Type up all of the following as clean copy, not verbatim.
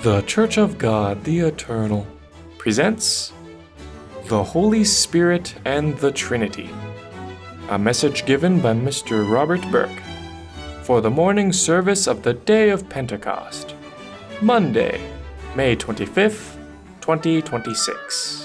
The Church of God the Eternal presents The Holy Spirit and the Trinity, a message given by Mr. Robert Burke for the morning service of the day of Pentecost, Monday, May 25th, 2026.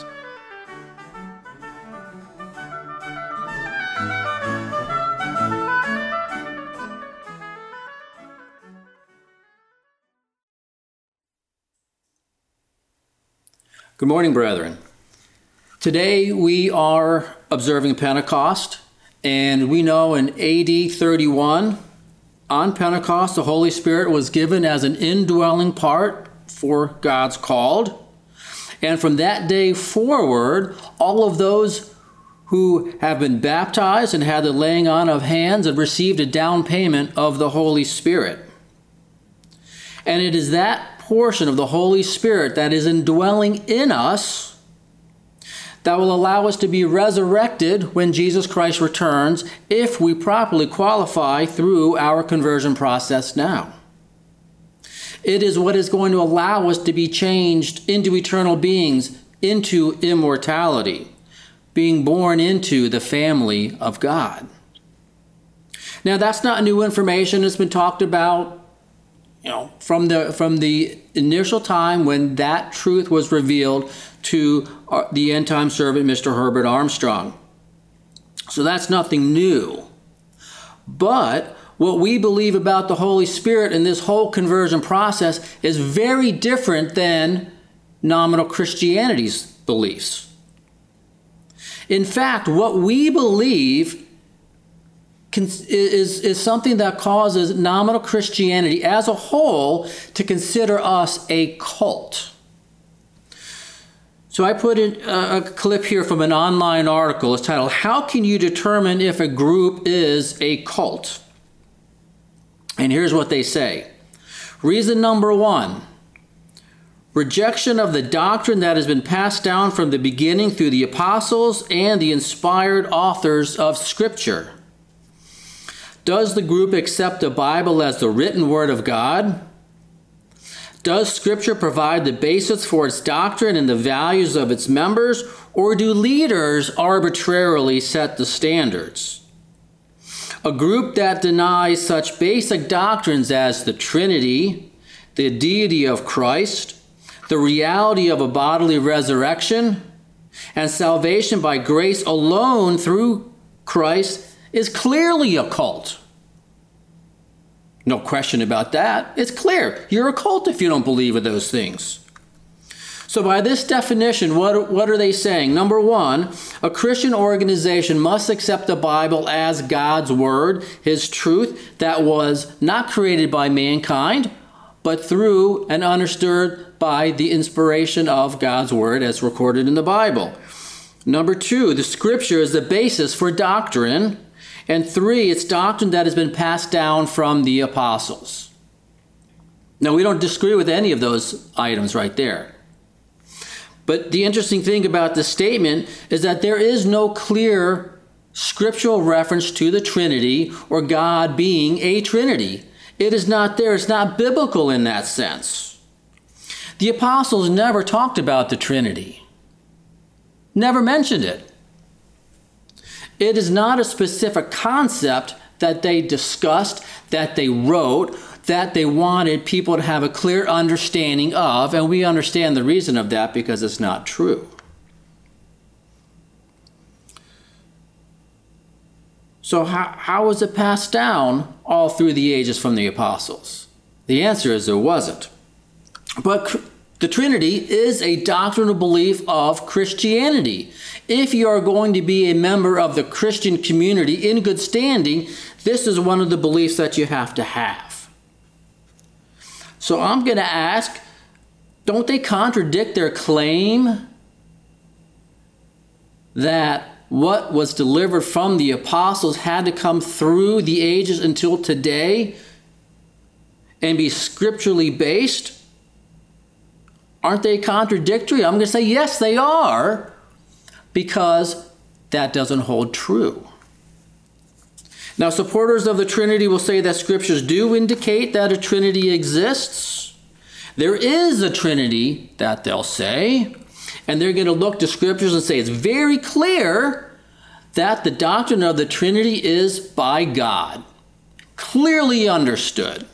Good morning, brethren. Today we are observing Pentecost, and we know in AD 31, on Pentecost, the Holy Spirit was given as an indwelling part for God's called. And from that day forward, all of those who have been baptized and had the laying on of hands have received a down payment of the Holy Spirit. And it is that portion of the Holy Spirit that is indwelling in us that will allow us to be resurrected when Jesus Christ returns if we properly qualify through our conversion process now. It is what is going to allow us to be changed into eternal beings, into immortality, being born into the family of God. Now, that's not new information. It's been talked about from the initial time when that truth was revealed to the end-time servant, Mr. Herbert Armstrong. So that's nothing new. But what we believe about the Holy Spirit and this whole conversion process is very different than nominal Christianity's beliefs. In fact, what we believe is something that causes nominal Christianity as a whole to consider us a cult. So I put in a clip here from an online article. It's titled, "How Can You Determine If a Group is a Cult?" And here's what they say. Reason number one, rejection of the doctrine that has been passed down from the beginning through the apostles and the inspired authors of Scripture. Does the group accept the Bible as the written word of God? Does Scripture provide the basis for its doctrine and the values of its members, or do leaders arbitrarily set the standards? A group that denies such basic doctrines as the Trinity, the deity of Christ, the reality of a bodily resurrection, and salvation by grace alone through Christ is clearly a cult. No question about that. It's clear. You're a cult if you don't believe in those things. So by this definition, what are they saying? Number one, a Christian organization must accept the Bible as God's word, his truth that was not created by mankind, but through and understood by the inspiration of God's word as recorded in the Bible. Number two, the Scripture is the basis for doctrine. And three, it's doctrine that has been passed down from the apostles. Now, we don't disagree with any of those items right there. But the interesting thing about this statement is that there is no clear scriptural reference to the Trinity or God being a Trinity. It is not there. It's not biblical in that sense. The apostles never talked about the Trinity. Never mentioned it. It is not a specific concept that they discussed, that they wrote, that they wanted people to have a clear understanding of, and we understand the reason of that because it's not true. So how was it passed down all through the ages from the apostles? The answer is it wasn't. But the Trinity is a doctrinal belief of Christianity. If you are going to be a member of the Christian community in good standing, this is one of the beliefs that you have to have. So I'm going to ask, don't they contradict their claim that what was delivered from the apostles had to come through the ages until today and be scripturally based? Aren't they contradictory? I'm going to say yes, they are, because that doesn't hold true. Now, supporters of the Trinity will say that scriptures do indicate that a Trinity exists. There is a Trinity that they'll say, and they're going to look to scriptures and say it's very clear that the doctrine of the Trinity is by God. Clearly understood.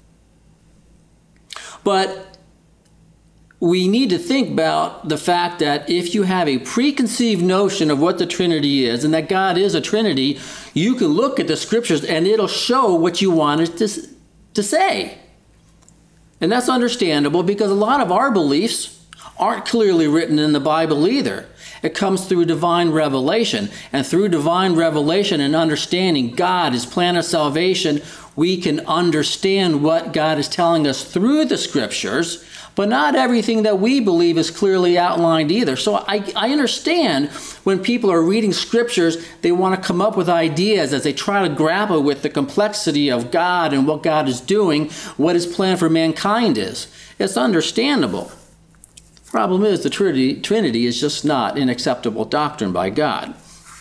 But we need to think about the fact that if you have a preconceived notion of what the Trinity is and that God is a Trinity, you can look at the scriptures and it'll show what you want it to say. And that's understandable because a lot of our beliefs aren't clearly written in the Bible either. It comes through divine revelation. And through divine revelation and understanding God, His plan of salvation, we can understand what God is telling us through the scriptures. But not everything that we believe is clearly outlined either. So I understand when people are reading scriptures, they want to come up with ideas as they try to grapple with the complexity of God and what God is doing, what His plan for mankind is. It's understandable. The problem is the Trinity is just not an acceptable doctrine by God.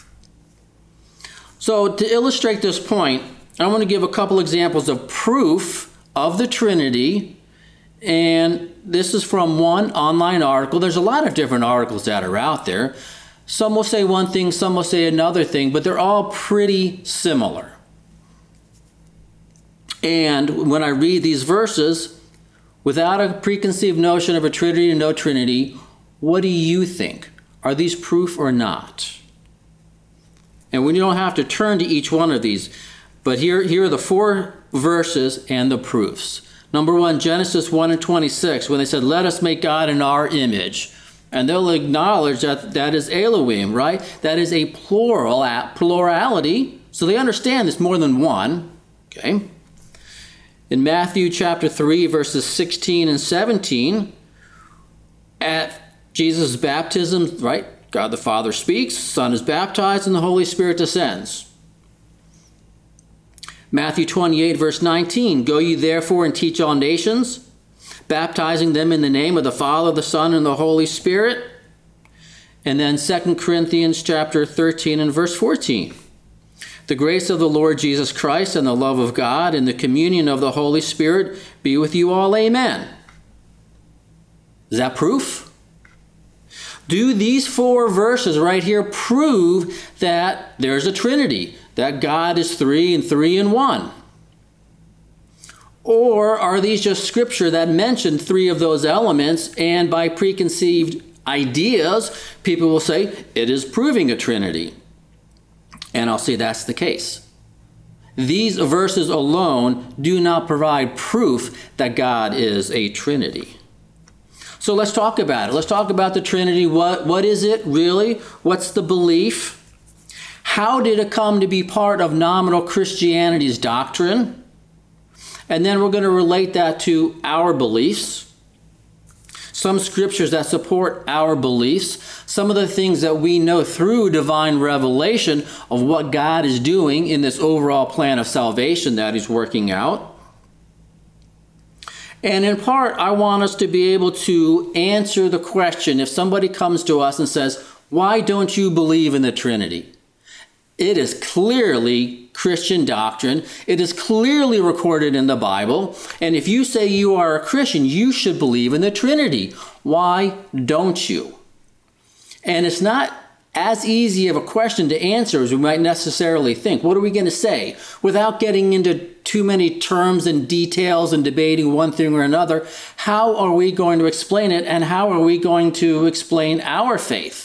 So to illustrate this point, I want to give a couple examples of proof of the Trinity. And this is from one online article. There's a lot of different articles that are out there. Some will say one thing, some will say another thing, but they're all pretty similar. And when I read these verses, without a preconceived notion of a Trinity or no Trinity, what do you think? Are these proof or not? And we don't have to turn to each one of these, but here are the 4 verses and the proofs. Number 1, Genesis 1:26, when they said, let us make God in our image. And they'll acknowledge that that is Elohim, right? That is a plurality. So they understand there's more than one. Okay. In Matthew chapter 3, verses 16 and 17, at Jesus' baptism, right? God the Father speaks, Son is baptized, and the Holy Spirit descends. Matthew 28, verse 19, go ye therefore and teach all nations, baptizing them in the name of the Father, the Son, and the Holy Spirit. And then 2 Corinthians chapter 13 and verse 14. The grace of the Lord Jesus Christ and the love of God and the communion of the Holy Spirit be with you all. Amen. Is that proof? Do these 4 verses right here prove that there's a Trinity, that God is 3 and 3 in 1? Or are these just scripture that mention 3 of those elements, and by preconceived ideas, people will say it is proving a Trinity? And I'll say that's the case. These verses alone do not provide proof that God is a Trinity. So let's talk about it. Let's talk about the Trinity. What is it really? What's the belief? How did it come to be part of nominal Christianity's doctrine? And then we're going to relate that to our beliefs. Some scriptures that support our beliefs. Some of the things that we know through divine revelation of what God is doing in this overall plan of salvation that He's working out. And in part, I want us to be able to answer the question if somebody comes to us and says, why don't you believe in the Trinity? It is clearly Christian doctrine. It is clearly recorded in the Bible. And if you say you are a Christian, you should believe in the Trinity. Why don't you? And it's not as easy of a question to answer as we might necessarily think. What are we going to say? Without getting into too many terms and details and debating one thing or another, how are we going to explain it, and how are we going to explain our faith?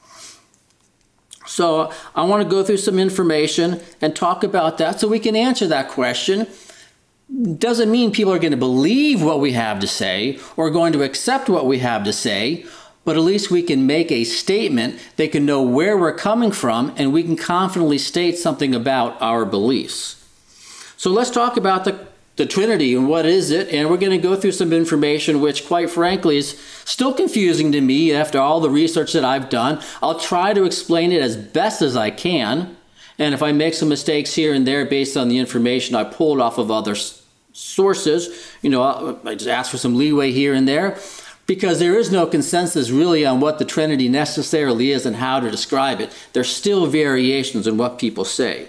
So I want to go through some information and talk about that so we can answer that question. Doesn't mean people are going to believe what we have to say or going to accept what we have to say, but at least we can make a statement. They can know where we're coming from, and we can confidently state something about our beliefs. So let's talk about the Trinity and what is it, and we're going to go through some information which, quite frankly, is still confusing to me after all the research that I've done. I'll try to explain it as best as I can, and if I make some mistakes here and there based on the information I pulled off of other sources, I just ask for some leeway here and there, because there is no consensus really on what the Trinity necessarily is and how to describe it. There's still variations in what people say.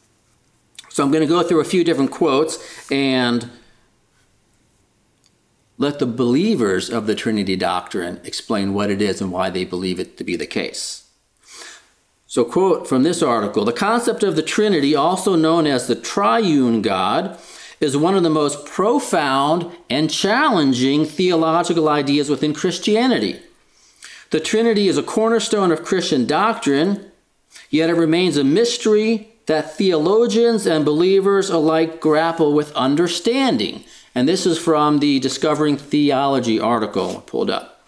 So I'm going to go through a few different quotes, and Let the believers of the Trinity doctrine explain what it is and why they believe it to be the case. So, quote from this article, the concept of the Trinity, also known as the triune God, is one of the most profound and challenging theological ideas within Christianity. The Trinity is a cornerstone of Christian doctrine, yet it remains a mystery that theologians and believers alike grapple with understanding. And this is from the Discovering Theology article I pulled up.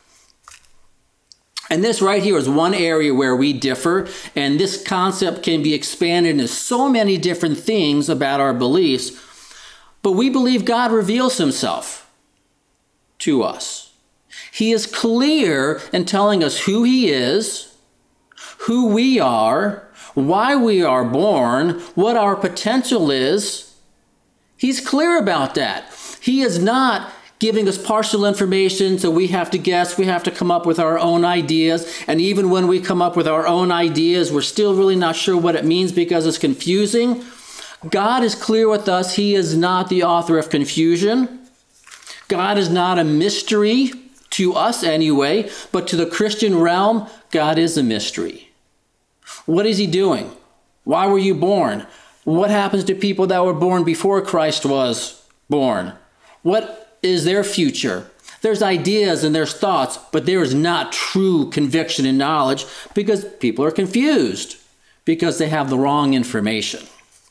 And this right here is one area where we differ, and this concept can be expanded into so many different things about our beliefs. But we believe God reveals himself to us. He is clear in telling us who he is, who we are, why we are born, what our potential is. He's clear about that. He is not giving us partial information so we have to guess, we have to come up with our own ideas. And even when we come up with our own ideas, we're still really not sure what it means because it's confusing. God is clear with us. He is not the author of confusion. God is not a mystery to us anyway, but to the Christian realm, God is a mystery. What is he doing? Why were you born? What happens to people that were born before Christ was born? What is their future? There's ideas and there's thoughts, but there is not true conviction and knowledge because people are confused because they have the wrong information.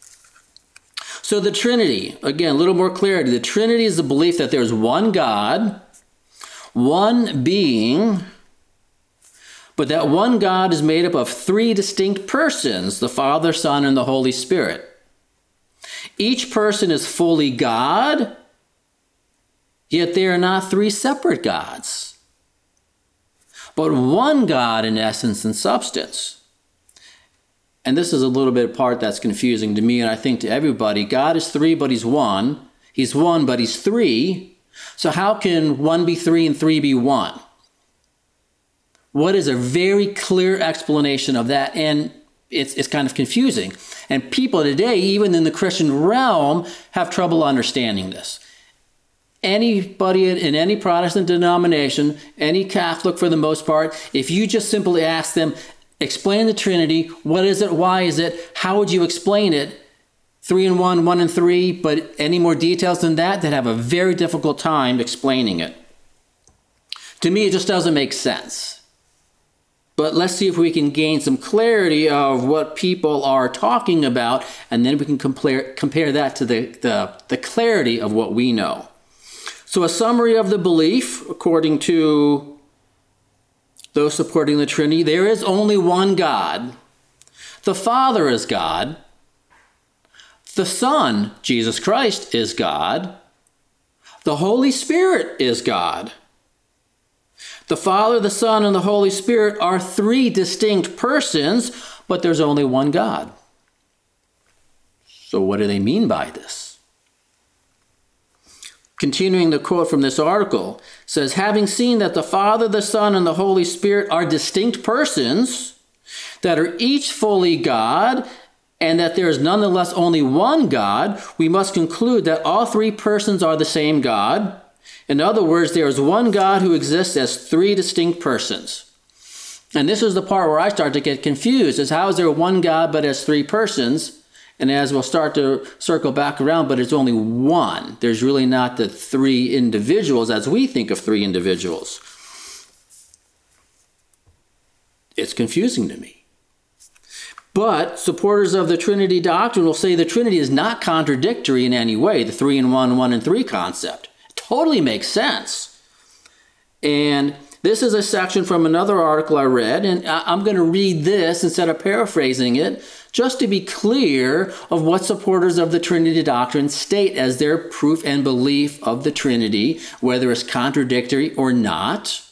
So the Trinity, again, a little more clarity. The Trinity is the belief that there's one God, one being, but that one God is made up of three distinct persons, the Father, Son, and the Holy Spirit. Each person is fully God, yet they are not three separate gods, but one God in essence and substance. And this is a little bit part that's confusing to me, and I think to everybody. God is three, but he's one. He's one, but he's three. So how can one be three and three be one? What is a very clear explanation of that? And it's kind of confusing. And people today, even in the Christian realm, have trouble understanding this. Anybody in any Protestant denomination, any Catholic for the most part, if you just simply ask them, explain the Trinity, what is it, why is it, how would you explain it? 3 in 1, 1 in 3, but any more details than that, they'd have a very difficult time explaining it. To me, it just doesn't make sense. But let's see if we can gain some clarity of what people are talking about, and then we can compare that to the clarity of what we know. So a summary of the belief, according to those supporting the Trinity, there is only one God. The Father is God. The Son, Jesus Christ, is God. The Holy Spirit is God. The Father, the Son, and the Holy Spirit are three distinct persons, but there's only one God. So what do they mean by this? Continuing the quote from this article, says, having seen that the Father, the Son, and the Holy Spirit are distinct persons that are each fully God, and that there is nonetheless only one God, we must conclude that all three persons are the same God. In other words, there is one God who exists as three distinct persons. And this is the part where I start to get confused, is how is there one God but as three persons? And as we'll start to circle back around, but it's only one. There's really not the three individuals as we think of three individuals. It's confusing to me. But supporters of the Trinity doctrine will say the Trinity is not contradictory in any way, the 3 in 1, 1 in 3 concept. It totally makes sense. And this is a section from another article I read, and I'm going to read this instead of paraphrasing it, just to be clear of what supporters of the Trinity doctrine state as their proof and belief of the Trinity, whether it's contradictory or not,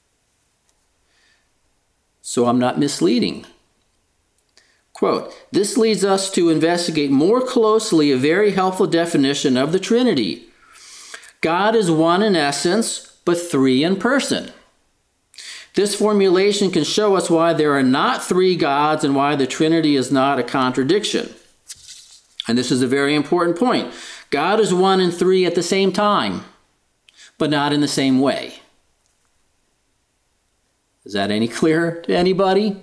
so I'm not misleading. Quote, this leads us to investigate more closely a very helpful definition of the Trinity. God is one in essence, but three in person. This formulation can show us why there are not three gods and why the Trinity is not a contradiction. And this is a very important point. God is one and three at the same time, but not in the same way. Is that any clearer to anybody?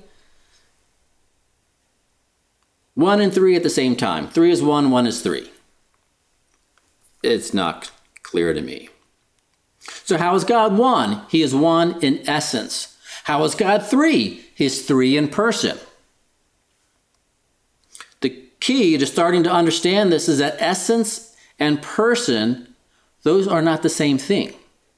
1 and 3 at the same time. 3 is 1, 1 is 3. It's not clear to me. So how is God one? He is one in essence. How is God three? He is three in person. The key to starting to understand this is that essence and person, those are not the same thing.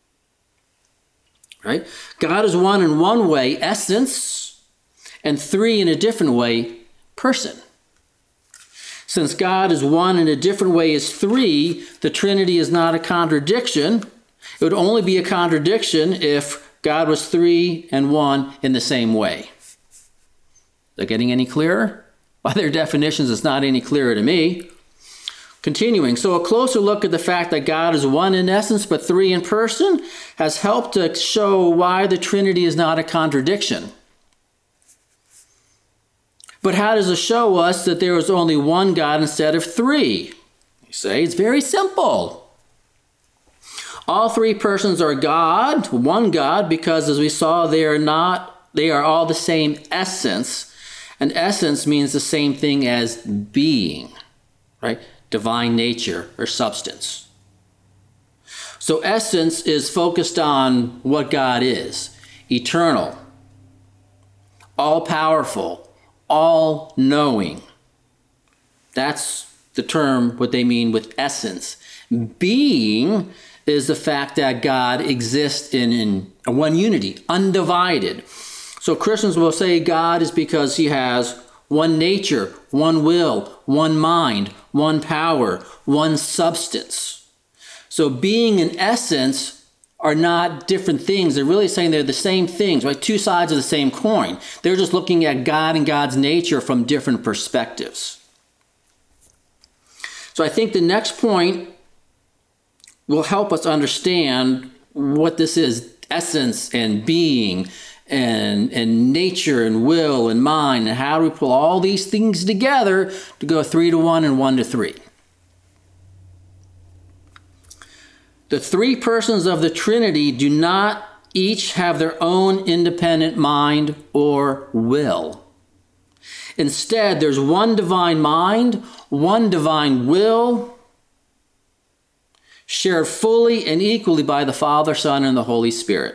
Right? God is one in one way, essence, and three in a different way, person. Since God is one in a different way as three, the Trinity is not a contradiction. It would only be a contradiction if God was three and one in the same way. Is that getting any clearer? By their definitions, it's not any clearer to me. Continuing, so a closer look at the fact that God is one in essence but three in person has helped to show why the Trinity is not a contradiction. But how does it show us that there is only one God instead of three? You say, it's very simple. All three persons are God, one God, because as we saw, they are all the same essence. And essence means the same thing as being, right? Divine nature or substance. So essence is focused on what God is: eternal, all-powerful, all-knowing. That's the term, what they mean with essence. Being is the fact that God exists in one unity, undivided. So Christians will say God is because he has one nature, one will, one mind, one power, one substance. So being and essence are not different things. They're really saying they're the same things, right? Two sides of the same coin. They're just looking at God and God's nature from different perspectives. So I think the next point will help us understand what this is: essence and being and nature and will and mind, and how do we pull all these things together to go 3 to 1 and 1 to 3. The three persons of the Trinity do not each have their own independent mind or will. Instead, there's one divine mind, one divine will, shared fully and equally by the Father, Son, and the Holy Spirit.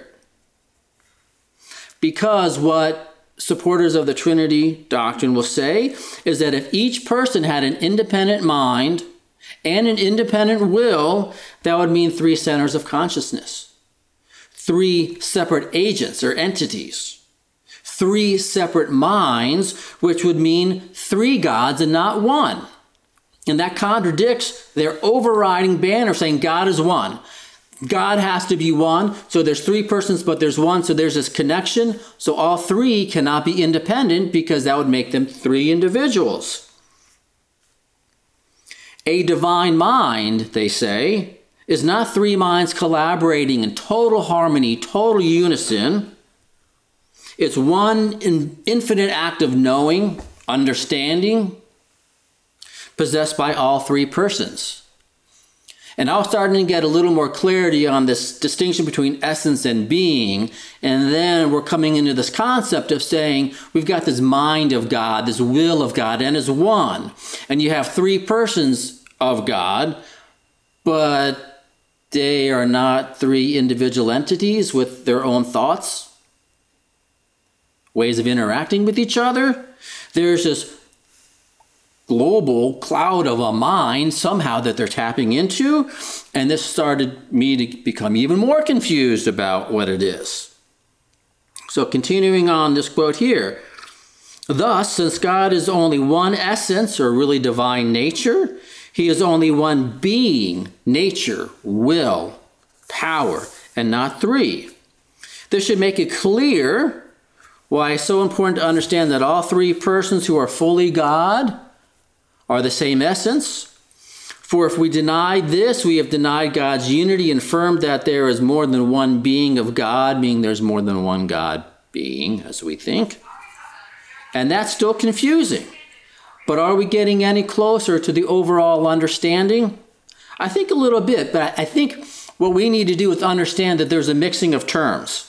Because what supporters of the Trinity doctrine will say is that if each person had an independent mind and an independent will, that would mean 3 centers of consciousness, 3 separate agents or entities, 3 separate minds, which would mean 3 gods and not one. And that contradicts their overriding banner saying God is one. God has to be one, so there's 3 persons, but there's one, so there's this connection. So all 3 cannot be independent because that would make them 3 individuals. A divine mind, they say, is not 3 minds collaborating in total harmony, total unison. It's one infinite act of knowing, understanding, possessed by all 3 persons. And I was starting to get a little more clarity on this distinction between essence and being. And then we're coming into this concept of saying we've got this mind of God, this will of God, and it's one. And you have 3 persons of God, but they are not 3 individual entities with their own thoughts, ways of interacting with each other. There's this global cloud of a mind somehow that they're tapping into, and this started me to become even more confused about what it is. So continuing on this quote here, thus, since God is only one essence, or really divine nature, he is only one being, nature, will, power, and not 3. This should make it clear why it's so important to understand that all 3 persons who are fully God are the same essence. For if we deny this, we have denied God's unity and affirmed that there is more than one being of God, meaning there's more than one God being, as we think. And that's still confusing. But are we getting any closer to the overall understanding? I think a little bit, but I think what we need to do is understand that there's a mixing of terms.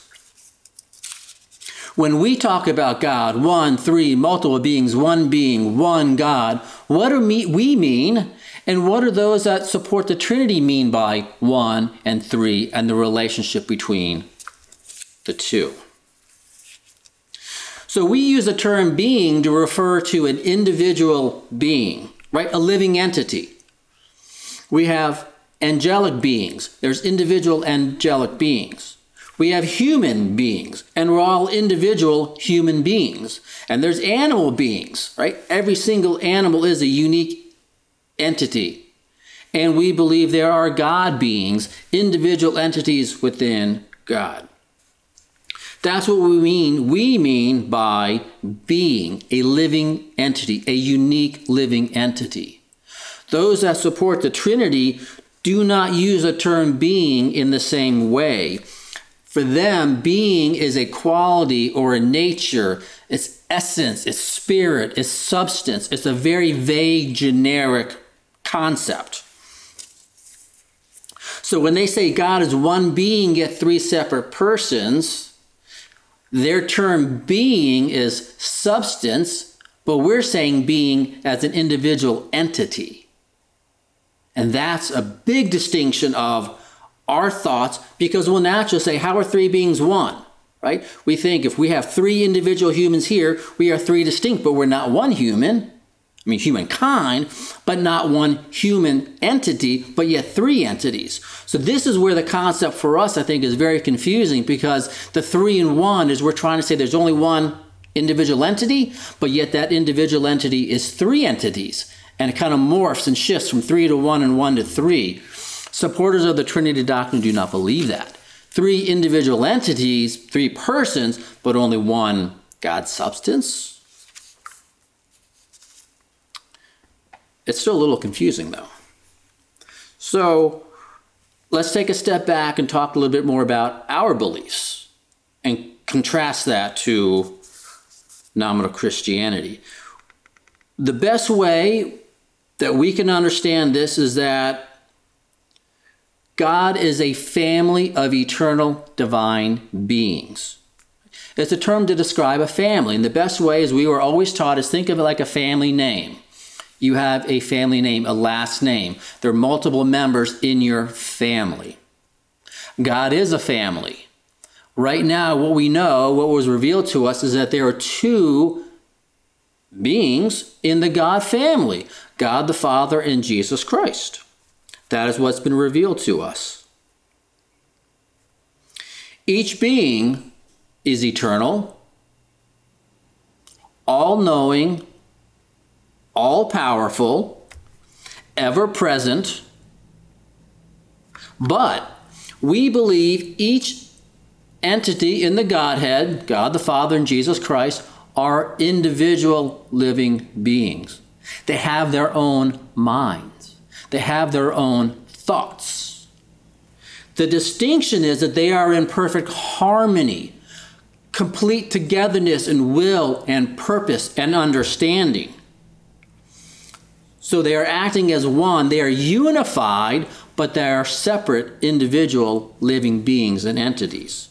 When we talk about God, one, three, multiple beings, one being, one God, what do we mean, and what do those that support the Trinity mean by one and three and the relationship between the two? So we use the term being to refer to an individual being, right? A living entity. We have angelic beings. There's individual angelic beings. We have human beings, and we're all individual human beings. And there's animal beings, right? Every single animal is a unique entity. And we believe there are God beings, individual entities within God. That's what we mean. We mean by being a living entity, a unique living entity. Those that support the Trinity do not use the term being in the same way. For them, being is a quality or a nature, it's essence, it's spirit, it's substance. It's a very vague, generic concept. So when they say God is one being yet three separate persons, their term being is substance, but we're saying being as an individual entity. And that's a big distinction of our thoughts, because we'll naturally say, how are three beings one? Right? We think if we have three individual humans here, we are three distinct, but we're not one human. I mean, humankind, but not one human entity, but yet three entities. So this is where the concept for us, I think, is very confusing, because the three in one is we're trying to say there's only one individual entity, but yet that individual entity is three entities. And it kind of morphs and shifts from 3 to 1 and 1 to 3. Supporters of the Trinity doctrine do not believe that. Three individual entities, three persons, but only one God substance. It's still a little confusing, though. So let's take a step back and talk a little bit more about our beliefs and contrast that to nominal Christianity. The best way that we can understand this is that God is a family of eternal divine beings. It's a term to describe a family. And the best way, as we were always taught, is think of it like a family name. You have a family name, a last name. There are multiple members in your family. God is a family. Right now, what we know, what was revealed to us, is that there are two beings in the God family, God the Father and Jesus Christ. That is what's been revealed to us. Each being is eternal, all-knowing, all-powerful, ever-present, but we believe each entity in the Godhead, God the Father and Jesus Christ, are individual living beings. They have their own minds. They have their own thoughts. The distinction is that they are in perfect harmony, complete togetherness in will and purpose and understanding. So they are acting as one. They are unified, but they are separate individual living beings and entities.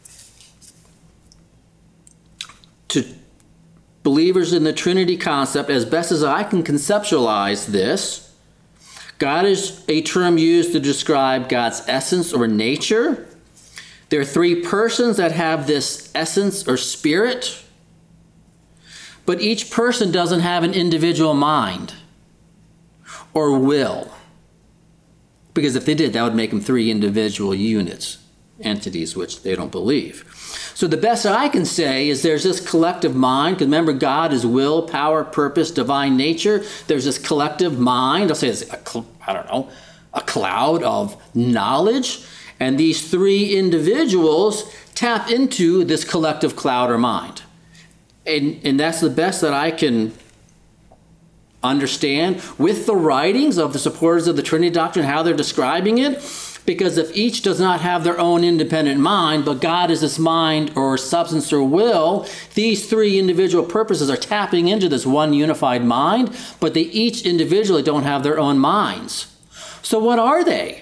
To believers in the Trinity concept, as best as I can conceptualize this, God is a term used to describe God's essence or nature. There are three persons that have this essence or spirit, but each person doesn't have an individual mind or will. Because if they did, that would make them three individual units, entities, which they don't believe. So the best I can say is there's this collective mind, because remember, God is will, power, purpose, divine nature. There's this collective mind. I'll say it's a cloud of knowledge. And these three individuals tap into this collective cloud or mind. And that's the best that I can understand with the writings of the supporters of the Trinity doctrine, how they're describing it. Because if each does not have their own independent mind, but God is this mind or substance or will, these three individual purposes are tapping into this one unified mind, but they each individually don't have their own minds. So what are they?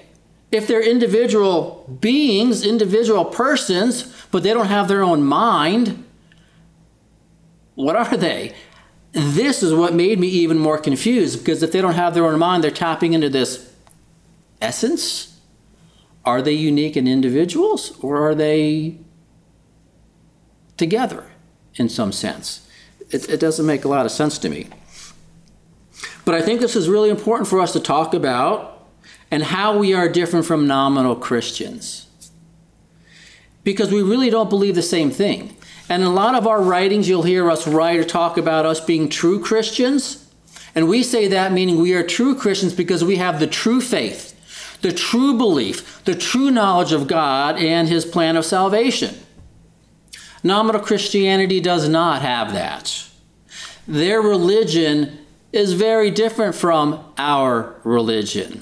If they're individual beings, individual persons, but they don't have their own mind, what are they? This is what made me even more confused, because if they don't have their own mind, they're tapping into this essence. Are they unique and individuals, or are they together in some sense? It doesn't make a lot of sense to me. But I think this is really important for us to talk about, and how we are different from nominal Christians. Because we really don't believe the same thing. And in a lot of our writings, you'll hear us write or talk about us being true Christians. And we say that meaning we are true Christians because we have the true faith, the true belief, the true knowledge of God and his plan of salvation. Nominal Christianity does not have that. Their religion is very different from our religion.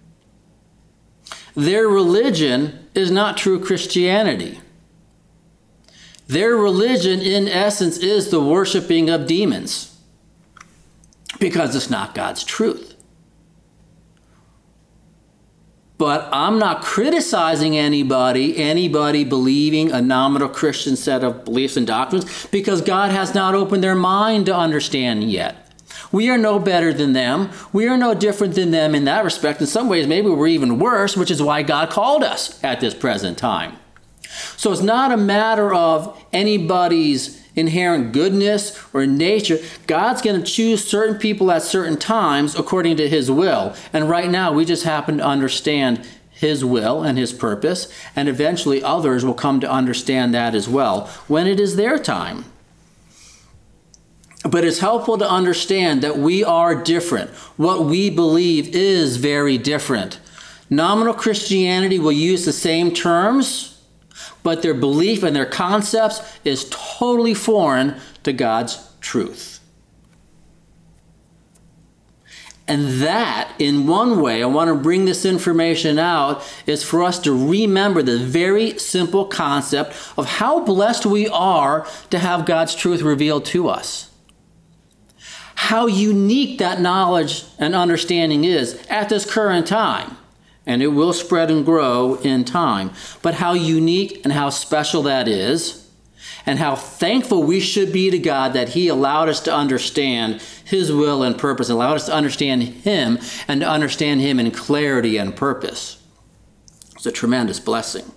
Their religion is not true Christianity. Their religion, in essence, is the worshiping of demons, because it's not God's truth. But I'm not criticizing anybody believing a nominal Christian set of beliefs and doctrines, because God has not opened their mind to understand yet. We are no better than them. We are no different than them in that respect. In some ways, maybe we're even worse, which is why God called us at this present time. So it's not a matter of anybody's inherent goodness or nature. God's going to choose certain people at certain times according to his will. And right now, we just happen to understand his will and his purpose. And eventually, others will come to understand that as well when it is their time. But it's helpful to understand that we are different. What we believe is very different. Nominal Christianity will use the same terms, but their belief and their concepts is totally foreign to God's truth. And that, in one way, I want to bring this information out, is for us to remember the very simple concept of how blessed we are to have God's truth revealed to us. How unique that knowledge and understanding is at this current time. And it will spread and grow in time. But how unique and how special that is, and how thankful we should be to God that he allowed us to understand his will and purpose, and allowed us to understand him and to understand him in clarity and purpose. It's a tremendous blessing.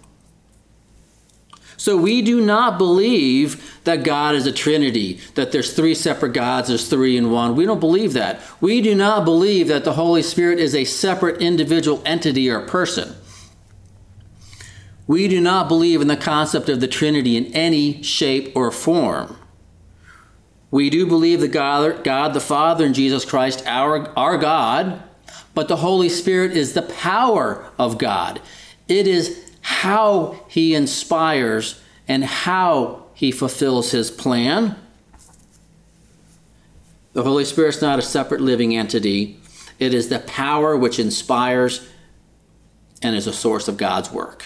So we do not believe that God is a Trinity, that there's three separate gods, there's three in one. We don't believe that. We do not believe that the Holy Spirit is a separate individual entity or person. We do not believe in the concept of the Trinity in any shape or form. We do believe that God the Father and Jesus Christ, our God, but the Holy Spirit is the power of God. It is how he inspires and how he fulfills his plan. The Holy Spirit is not a separate living entity. It is the power which inspires and is a source of God's work.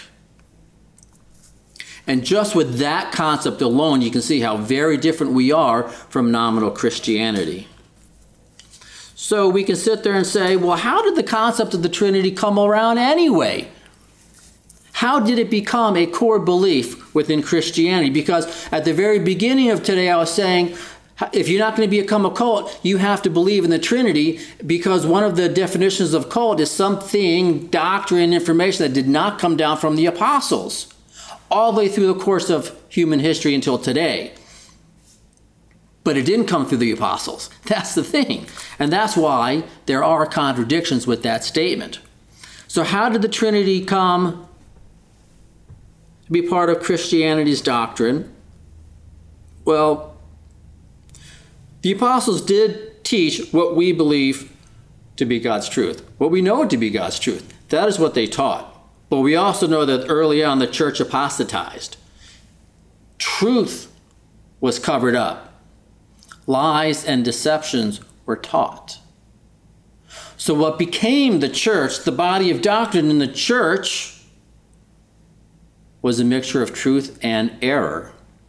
And just with that concept alone, you can see how very different we are from nominal Christianity. So we can sit there and say, well, how did the concept of the Trinity come around anyway? How did it become a core belief within Christianity? Because at the very beginning of today, I was saying, if you're not going to become a cult, you have to believe in the Trinity, because one of the definitions of cult is something, doctrine, information that did not come down from the apostles all the way through the course of human history until today. But it didn't come through the apostles. That's the thing. And that's why there are contradictions with that statement. So how did the Trinity come to be part of Christianity's doctrine? Well, the apostles did teach what we believe to be God's truth, what we know to be God's truth. That is what they taught. But we also know that early on the church apostatized. Truth was covered up. Lies and deceptions were taught. So what became the church, the body of doctrine in the church, was a mixture of truth and error.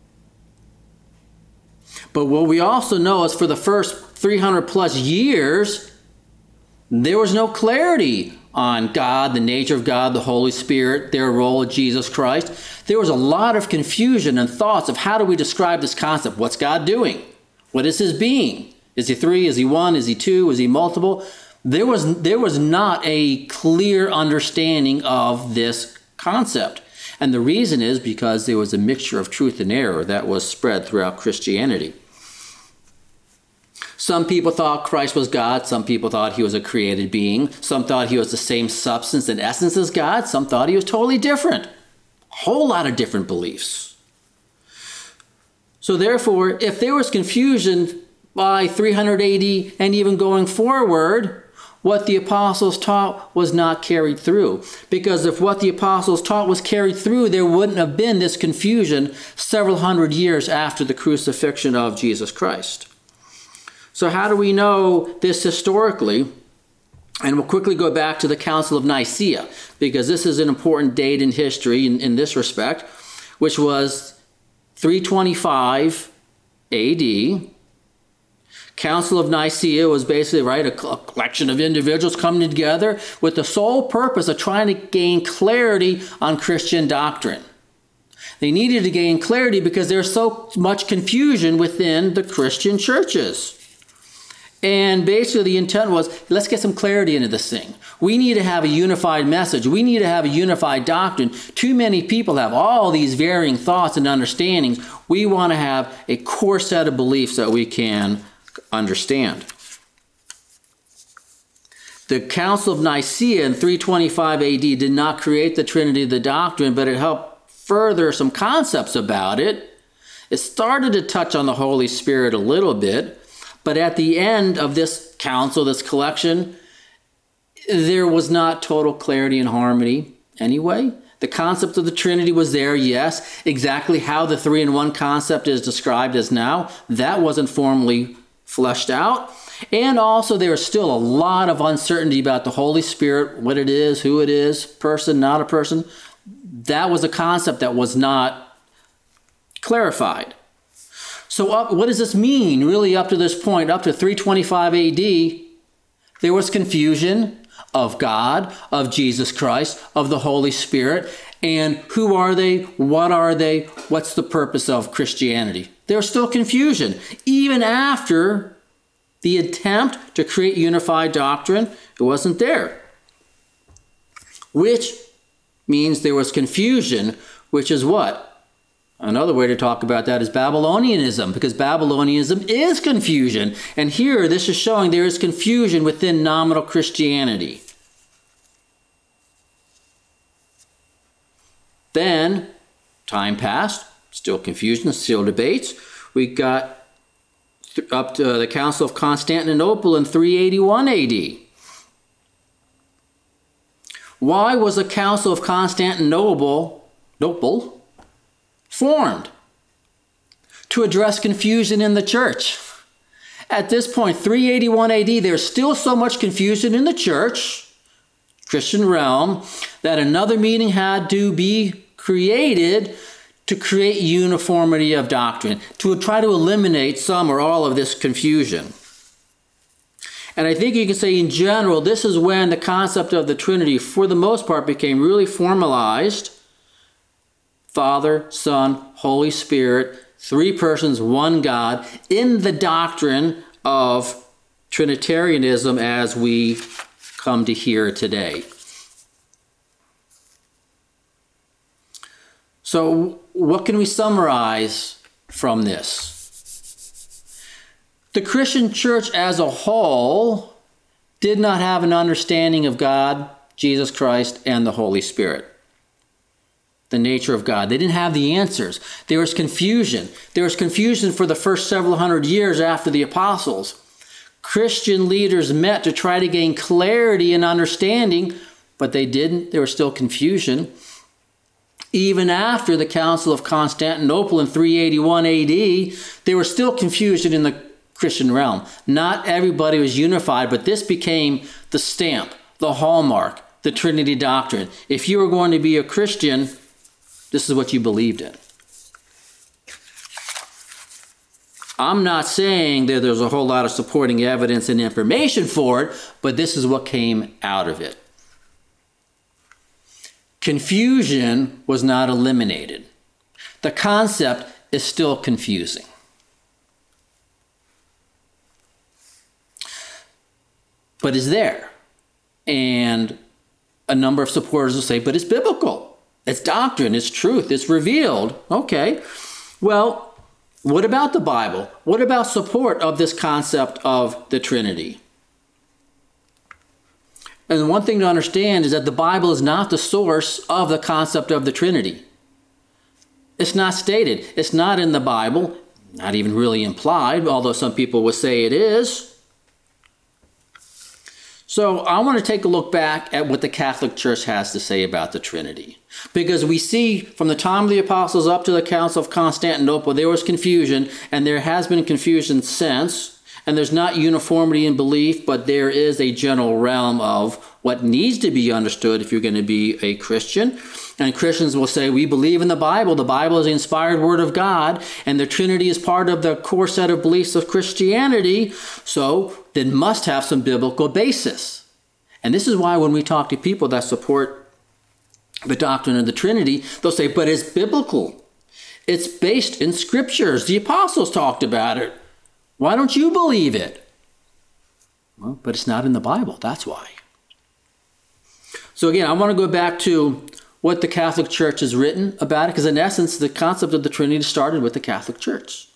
But what we also know is for the first 300 plus years, there was no clarity on God, the nature of God, the Holy Spirit, their role in Jesus Christ, there was a lot of confusion and thoughts of how do we describe this concept? What's God doing? What is his being? Is he three? Is he one? Is he two? Is he multiple? There was not a clear understanding of this concept. And the reason is because there was a mixture of truth and error that was spread throughout Christianity. Some people thought Christ was God. Some people thought he was a created being. Some thought he was the same substance and essence as God. Some thought he was totally different. A whole lot of different beliefs. So therefore, if there was confusion by 300 AD and even going forward, what the apostles taught was not carried through. Because if what the apostles taught was carried through, there wouldn't have been this confusion several hundred years after the crucifixion of Jesus Christ. So how do we know this historically? And we'll quickly go back to the Council of Nicaea, because this is an important date in history in this respect, which was 325 AD. Council of Nicaea was basically, a collection of individuals coming together with the sole purpose of trying to gain clarity on Christian doctrine. They needed to gain clarity because there's so much confusion within the Christian churches. And basically the intent was, let's get some clarity into this thing. We need to have a unified message. We need to have a unified doctrine. Too many people have all these varying thoughts and understandings. We want to have a core set of beliefs that we can understand. The Council of Nicaea in 325 AD did not create the Trinity of the doctrine, but it helped further some concepts about it. It started to touch on the Holy Spirit a little bit. But at the end of this council, this collection, there was not total clarity and harmony anyway. The concept of the Trinity was there, yes. Exactly how the three-in-one concept is described as now, that wasn't formally fleshed out. And also there is still a lot of uncertainty about the Holy Spirit, what it is, who it is, person, not a person. That was a concept that was not clarified. So what does this mean really up to this point, up to 325 AD? There was confusion of God, of Jesus Christ, of the Holy Spirit, and who are they? What are they? What's the purpose of Christianity? There was still confusion. Even after the attempt to create unified doctrine, it wasn't there. Which means there was confusion, which is what? Another way to talk about that is Babylonianism, because Babylonianism is confusion. And here, this is showing there is confusion within nominal Christianity. Then, time passed, still confusion, still debates. We got up to the Council of Constantinople in 381 AD. Why was the Council of Constantinople formed? To address confusion in the church. At this point, 381 AD, there's still so much confusion in the church, Christian realm, that another meeting had to be created to create uniformity of doctrine, to try to eliminate some or all of this confusion. And I think you can say in general, this is when the concept of the Trinity, for the most part, became really formalized. Father, Son, Holy Spirit, three persons, one God, in the doctrine of Trinitarianism as we come to hear today. So, what can we summarize from this? The Christian church as a whole did not have an understanding of God, Jesus Christ, and the Holy Spirit. The nature of God. They didn't have the answers. There was confusion. There was confusion for the first several hundred years after the apostles. Christian leaders met to try to gain clarity and understanding, but they didn't. There was still confusion. Even after the Council of Constantinople in 381 AD, there was still confusion in the Christian realm. Not everybody was unified, but this became the stamp, the hallmark, the Trinity doctrine. If you were going to be a Christian, this is what you believed in. I'm not saying that there's a whole lot of supporting evidence and information for it, but this is what came out of it. Confusion was not eliminated. The concept is still confusing. But it's there. And a number of supporters will say, but it's biblical. It's doctrine. It's truth. It's revealed. Okay. Well, what about the Bible? What about support of this concept of the Trinity? And one thing to understand is that the Bible is not the source of the concept of the Trinity. It's not stated. It's not in the Bible, not even really implied, although some people would say it is. So I want to take a look back at what the Catholic Church has to say about the Trinity. Because we see from the time of the apostles up to the Council of Constantinople, there was confusion, and there has been confusion since. And there's not uniformity in belief, but there is a general realm of what needs to be understood if you're going to be a Christian. And Christians will say, we believe in the Bible. The Bible is the inspired word of God, and the Trinity is part of the core set of beliefs of Christianity, so it must have some biblical basis. And this is why when we talk to people that support the doctrine of the Trinity, they'll say, but it's biblical. It's based in scriptures. The apostles talked about it. Why don't you believe it? Well, but it's not in the Bible. That's why. So again, I want to go back to what the Catholic Church has written about it, because in essence, the concept of the Trinity started with the Catholic Church.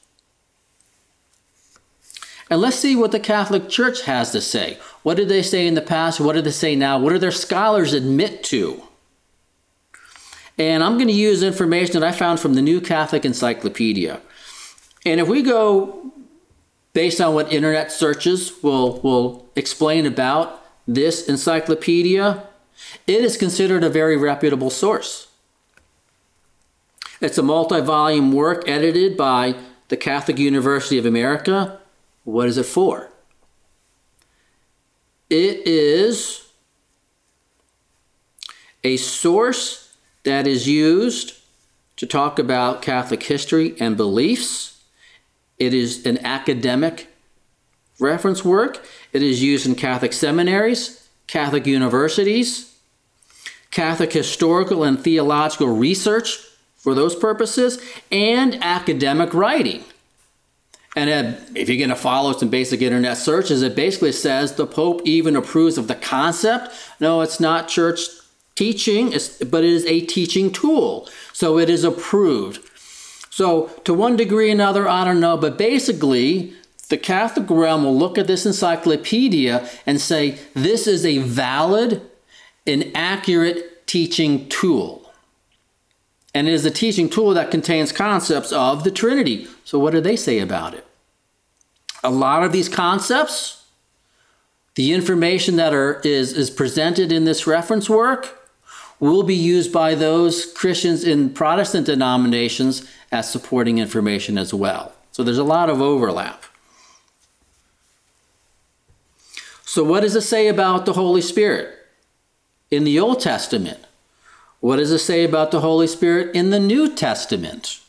And let's see what the Catholic Church has to say. What did they say in the past? What do they say now? What do their scholars admit to? And I'm going to use information that I found from the New Catholic Encyclopedia. And if we go based on what internet searches will explain about this encyclopedia, it is considered a very reputable source. It's a multi-volume work edited by the Catholic University of America. What is it for? It is a source that is used to talk about Catholic history and beliefs. It is an academic reference work. It is used in Catholic seminaries, Catholic universities, Catholic historical and theological research for those purposes, and academic writing. And if you're going to follow some basic internet searches, it basically says the Pope even approves of the concept. No, it's not church teaching, but it is a teaching tool. So it is approved. So to one degree or another, I don't know, but basically the Catholic realm will look at this encyclopedia and say, this is a valid and accurate teaching tool. And it is a teaching tool that contains concepts of the Trinity. So what do they say about it? A lot of these concepts, the information that is presented in this reference work, will be used by those Christians in Protestant denominations as supporting information as well. So there's a lot of overlap. So what does it say about the Holy Spirit in the Old Testament? What does it say about the Holy Spirit in the New Testament?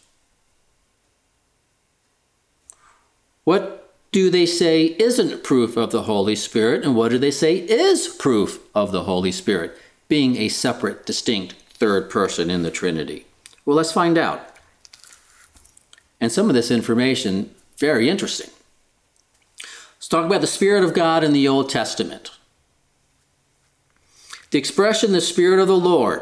What do they say isn't proof of the Holy Spirit, and what do they say is proof of the Holy Spirit, being a separate, distinct third person in the Trinity? Well, let's find out. And some of this information, very interesting. Let's talk about the Spirit of God in the Old Testament. The expression, the Spirit of the Lord,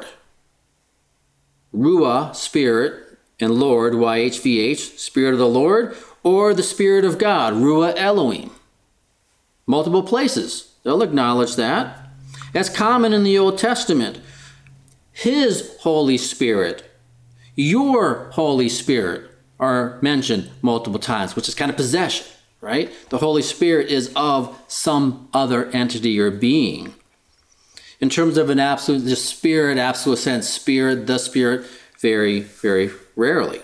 Ruah, Spirit, and Lord, YHVH, Spirit of the Lord, or the Spirit of God, Ruah Elohim. Multiple places, they'll acknowledge that. That's common in the Old Testament. His Holy Spirit, your Holy Spirit are mentioned multiple times, which is kind of possession, right? The Holy Spirit is of some other entity or being. In terms of an absolute, the Spirit, absolute sense, Spirit, the Spirit, very, very rarely.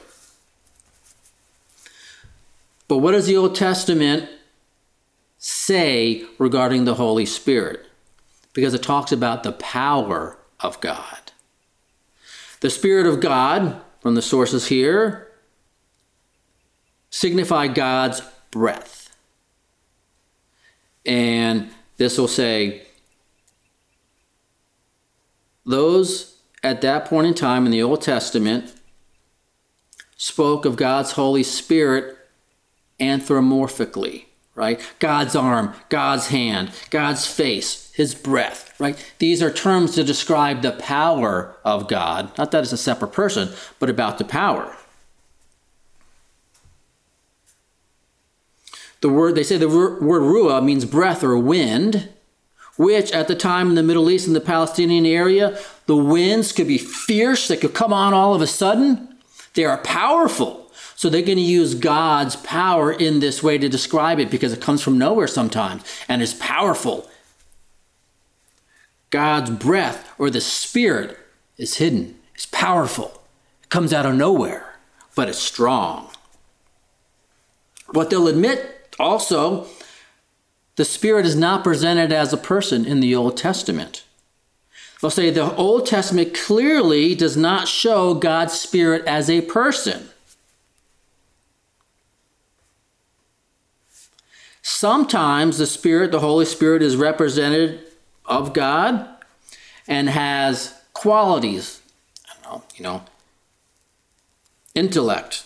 But what does the Old Testament say regarding the Holy Spirit? Because it talks about the power of God. The Spirit of God, from the sources here, signify God's breath. And this will say, those at that point in time in the Old Testament spoke of God's Holy Spirit anthropomorphically, right? God's arm, God's hand, God's face, his breath, right? These are terms to describe the power of God. Not that it's a separate person, but about the power. They say the word ruah means breath or wind, which at the time in the Middle East and the Palestinian area, the winds could be fierce. They could come on all of a sudden. They are powerful. So they're going to use God's power in this way to describe it because it comes from nowhere sometimes and is powerful. God's breath or the Spirit is hidden. It's powerful. It comes out of nowhere, but it's strong. What they'll admit also, the Spirit is not presented as a person in the Old Testament. They'll say the Old Testament clearly does not show God's Spirit as a person. Sometimes the Spirit, the Holy Spirit, is represented of God and has qualities, intellect.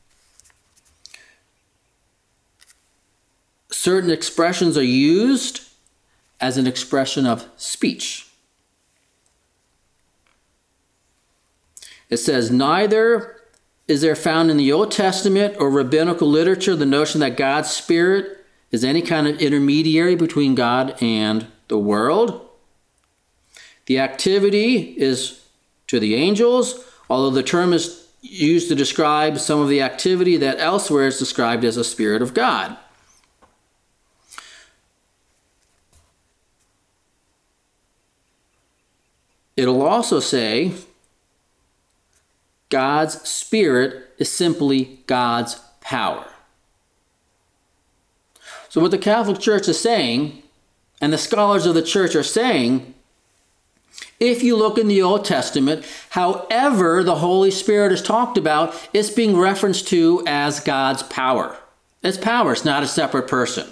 Certain expressions are used as an expression of speech. It says, neither is there found in the Old Testament or rabbinical literature the notion that God's Spirit is any kind of intermediary between God and the world. The activity is to the angels, although the term is used to describe some of the activity that elsewhere is described as a Spirit of God. It'll also say God's Spirit is simply God's power. So what the Catholic Church is saying, and the scholars of the church are saying, if you look in the Old Testament, however the Holy Spirit is talked about, it's being referenced to as God's power. It's power, it's not a separate person.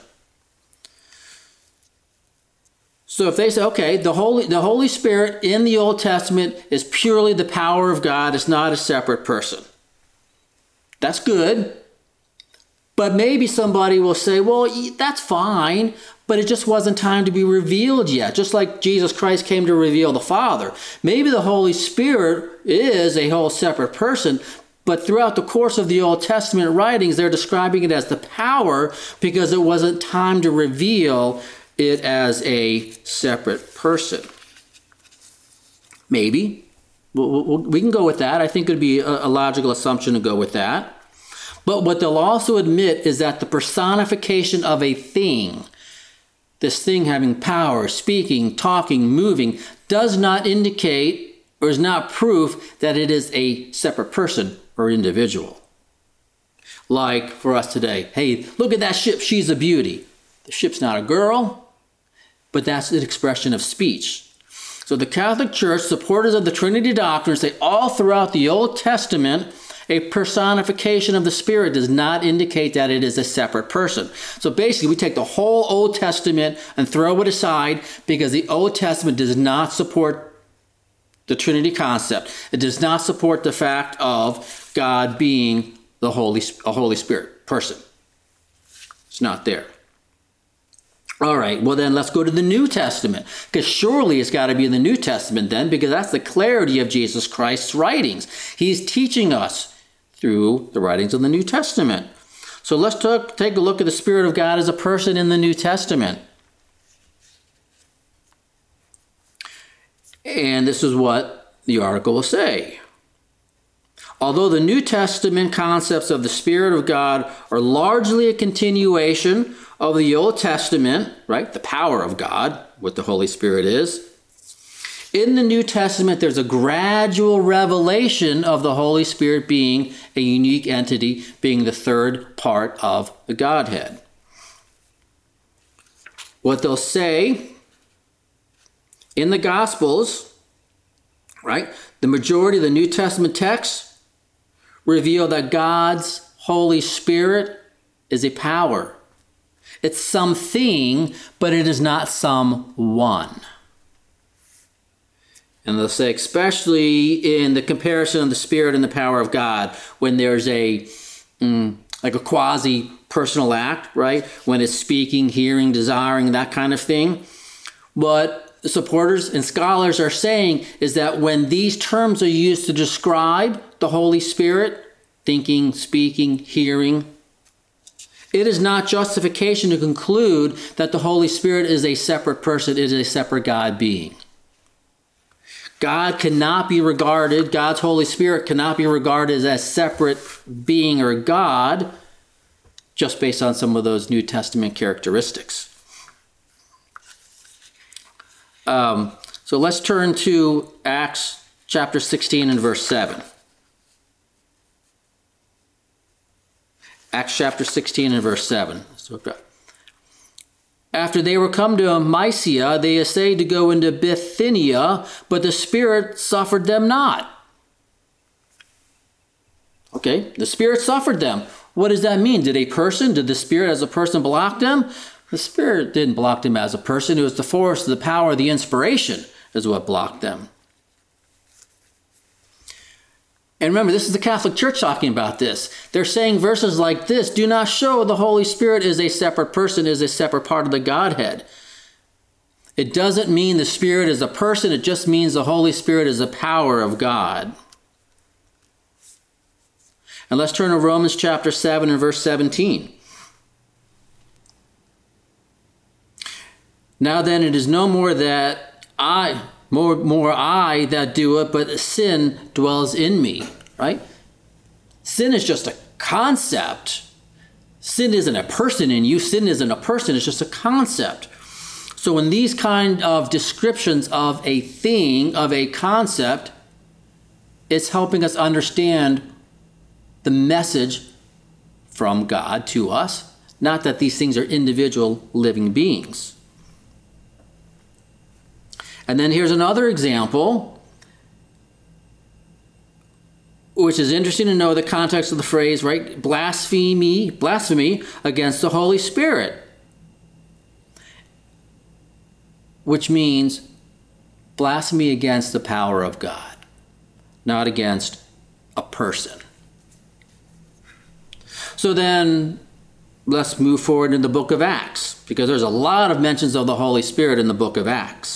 So if they say, okay, the Holy Spirit in the Old Testament is purely the power of God, it's not a separate person. That's good. But maybe somebody will say, well, that's fine, but it just wasn't time to be revealed yet. Just like Jesus Christ came to reveal the Father. Maybe the Holy Spirit is a whole separate person, but throughout the course of the Old Testament writings, they're describing it as the power because it wasn't time to reveal it as a separate person. Maybe. We can go with that. I think it would be a logical assumption to go with that. But what they'll also admit is that the personification of a thing, this thing having power, speaking, talking, moving, does not indicate or is not proof that it is a separate person or individual. Like for us today, hey, look at that ship, she's a beauty. The ship's not a girl, but that's an expression of speech. So the Catholic Church, supporters of the Trinity doctrine, say all throughout the Old Testament, a personification of the Spirit does not indicate that it is a separate person. So basically, we take the whole Old Testament and throw it aside because the Old Testament does not support the Trinity concept. It does not support the fact of God being a Holy Spirit person. It's not there. All right, well then let's go to the New Testament, because surely it's got to be in the New Testament then, because that's the clarity of Jesus Christ's writings. He's teaching us through the writings of the New Testament. So let's take a look at the Spirit of God as a person in the New Testament. And this is what the article will say. Although the New Testament concepts of the Spirit of God are largely a continuation of the Old Testament, right? The power of God, what the Holy Spirit is. In the New Testament, there's a gradual revelation of the Holy Spirit being a unique entity, being the third part of the Godhead. What they'll say in the Gospels, right? The majority of the New Testament texts reveal that God's Holy Spirit is a power. It's something, but it is not someone. And they'll say, especially in the comparison of the Spirit and the power of God, when there's like a quasi-personal act, right? When it's speaking, hearing, desiring, that kind of thing. What the supporters and scholars are saying is that when these terms are used to describe the Holy Spirit, thinking, speaking, hearing, it is not justification to conclude that the Holy Spirit is a separate person, is a separate God being. God cannot be regarded, God's Holy Spirit cannot be regarded as a separate being or God just based on some of those New Testament characteristics. So let's turn to Acts chapter 16 and verse 7. Acts chapter 16 and verse 7. After they were come to Mysia, they essayed to go into Bithynia, but the Spirit suffered them not. Okay, the Spirit suffered them. What does that mean? Did the Spirit as a person block them? The Spirit didn't block them as a person. It was the force, the power, the inspiration is what blocked them. And remember, this is the Catholic Church talking about this. They're saying verses like this do not show the Holy Spirit is a separate person, is a separate part of the Godhead. It doesn't mean the Spirit is a person. It just means the Holy Spirit is a power of God. And let's turn to Romans chapter 7 and verse 17. Now then, it is no more that I that do it, but sin dwells in me, right? Sin is just a concept. Sin isn't a person in you. Sin isn't a person. It's just a concept. So in these kind of descriptions of a thing, of a concept, it's helping us understand the message from God to us, not that these things are individual living beings. And then here's another example, which is interesting to know the context of the phrase, right? Blasphemy against the Holy Spirit, which means blasphemy against the power of God, not against a person. So then let's move forward in the book of Acts, because there's a lot of mentions of the Holy Spirit in the book of Acts.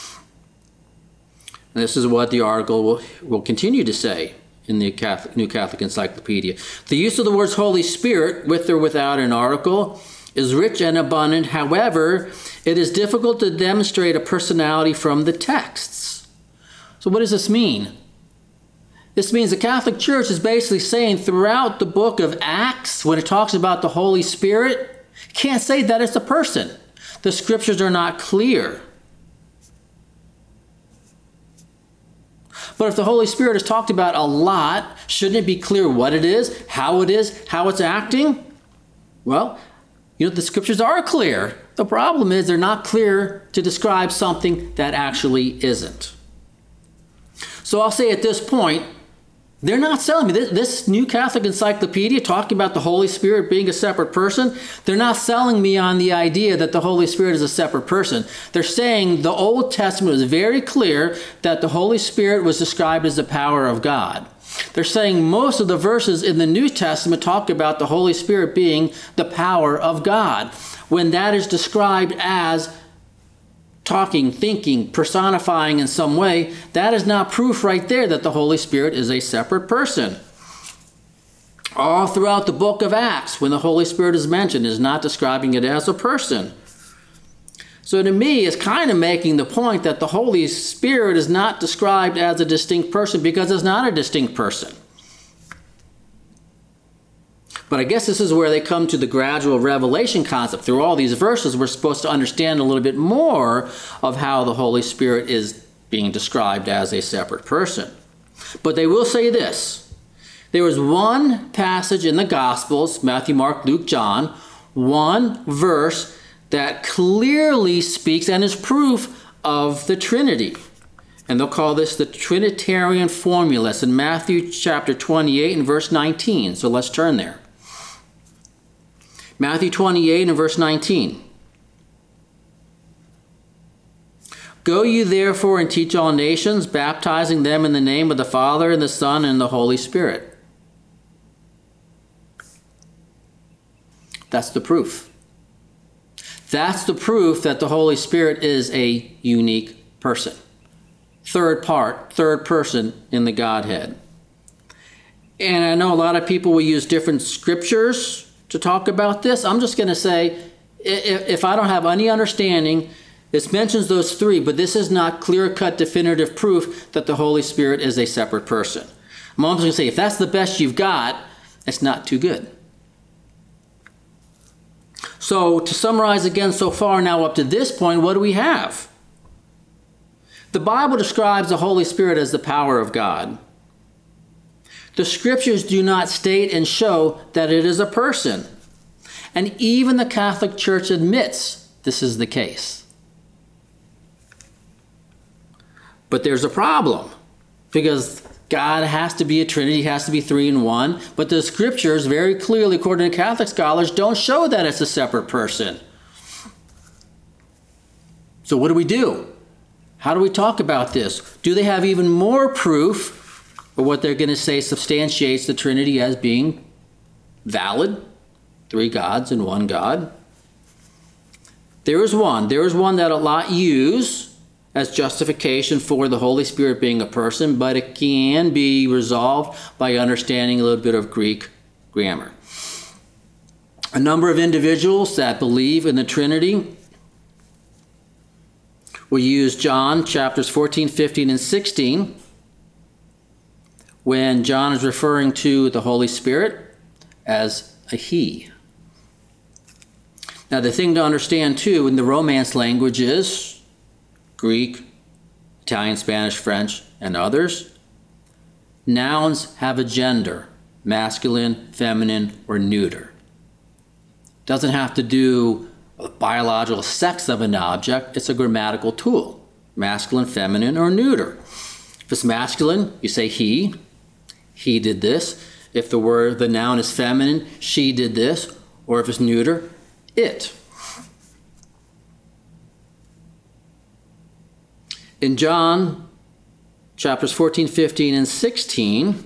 And this is what the article will continue to say in the New Catholic Encyclopedia. The use of the words Holy Spirit, with or without an article, is rich and abundant. However, it is difficult to demonstrate a personality from the texts. So what does this mean? This means the Catholic Church is basically saying throughout the book of Acts, when it talks about the Holy Spirit, can't say that it's a person. The scriptures are not clear. But if the Holy Spirit is talked about a lot, shouldn't it be clear what it is, how it's acting? Well, the scriptures are clear. The problem is they're not clear to describe something that actually isn't. So I'll say at this point, they're not selling me this New Catholic Encyclopedia talking about the Holy Spirit being a separate person. They're not selling me on the idea that the Holy Spirit is a separate person. They're saying the Old Testament was very clear that the Holy Spirit was described as the power of God. They're saying most of the verses in the New Testament talk about the Holy Spirit being the power of God, when that is described as talking, thinking, personifying in some way. That is not proof right there that the Holy Spirit is a separate person. All throughout the book of Acts, when the Holy Spirit is mentioned, is not describing it as a person. So to me, it's kind of making the point that the Holy Spirit is not described as a distinct person because it's not a distinct person. But I guess this is where they come to the gradual revelation concept. Through all these verses, we're supposed to understand a little bit more of how the Holy Spirit is being described as a separate person. But they will say this. There was one passage in the Gospels, Matthew, Mark, Luke, John, one verse that clearly speaks and is proof of the Trinity. And they'll call this the Trinitarian formula. It's in Matthew chapter 28 and verse 19. So let's turn there. Matthew 28 and verse 19. Go you therefore and teach all nations, baptizing them in the name of the Father and the Son and the Holy Spirit. That's the proof. That's the proof that the Holy Spirit is a unique person. Third person in the Godhead. And I know a lot of people will use different scriptures to talk about this. I'm just going to say, if I don't have any understanding, this mentions those three, but this is not clear-cut definitive proof that the Holy Spirit is a separate person. I'm almost going to say, if that's the best you've got, it's not too good. So to summarize again so far now up to this point, what do we have? The Bible describes the Holy Spirit as the power of God. The scriptures do not state and show that it is a person. And even the Catholic Church admits this is the case. But there's a problem, because God has to be a Trinity, has to be three in one, but the scriptures very clearly, according to Catholic scholars, don't show that it's a separate person. So what do we do? How do we talk about this? Do they have even more proof, or what they're going to say substantiates the Trinity as being valid? Three gods and one God. There is one that a lot use as justification for the Holy Spirit being a person, but it can be resolved by understanding a little bit of Greek grammar. A number of individuals that believe in the Trinity will use John chapters 14, 15, and 16 when John is referring to the Holy Spirit as a he. Now the thing to understand too in the Romance languages, Greek, Italian, Spanish, French, and others, nouns have a gender, masculine, feminine, or neuter. Doesn't have to do with the biological sex of an object. It's a grammatical tool, masculine, feminine, or neuter. If it's masculine, you say he did this. If the noun is feminine, she did this. Or if it's neuter, it. In John chapters 14, 15, and 16,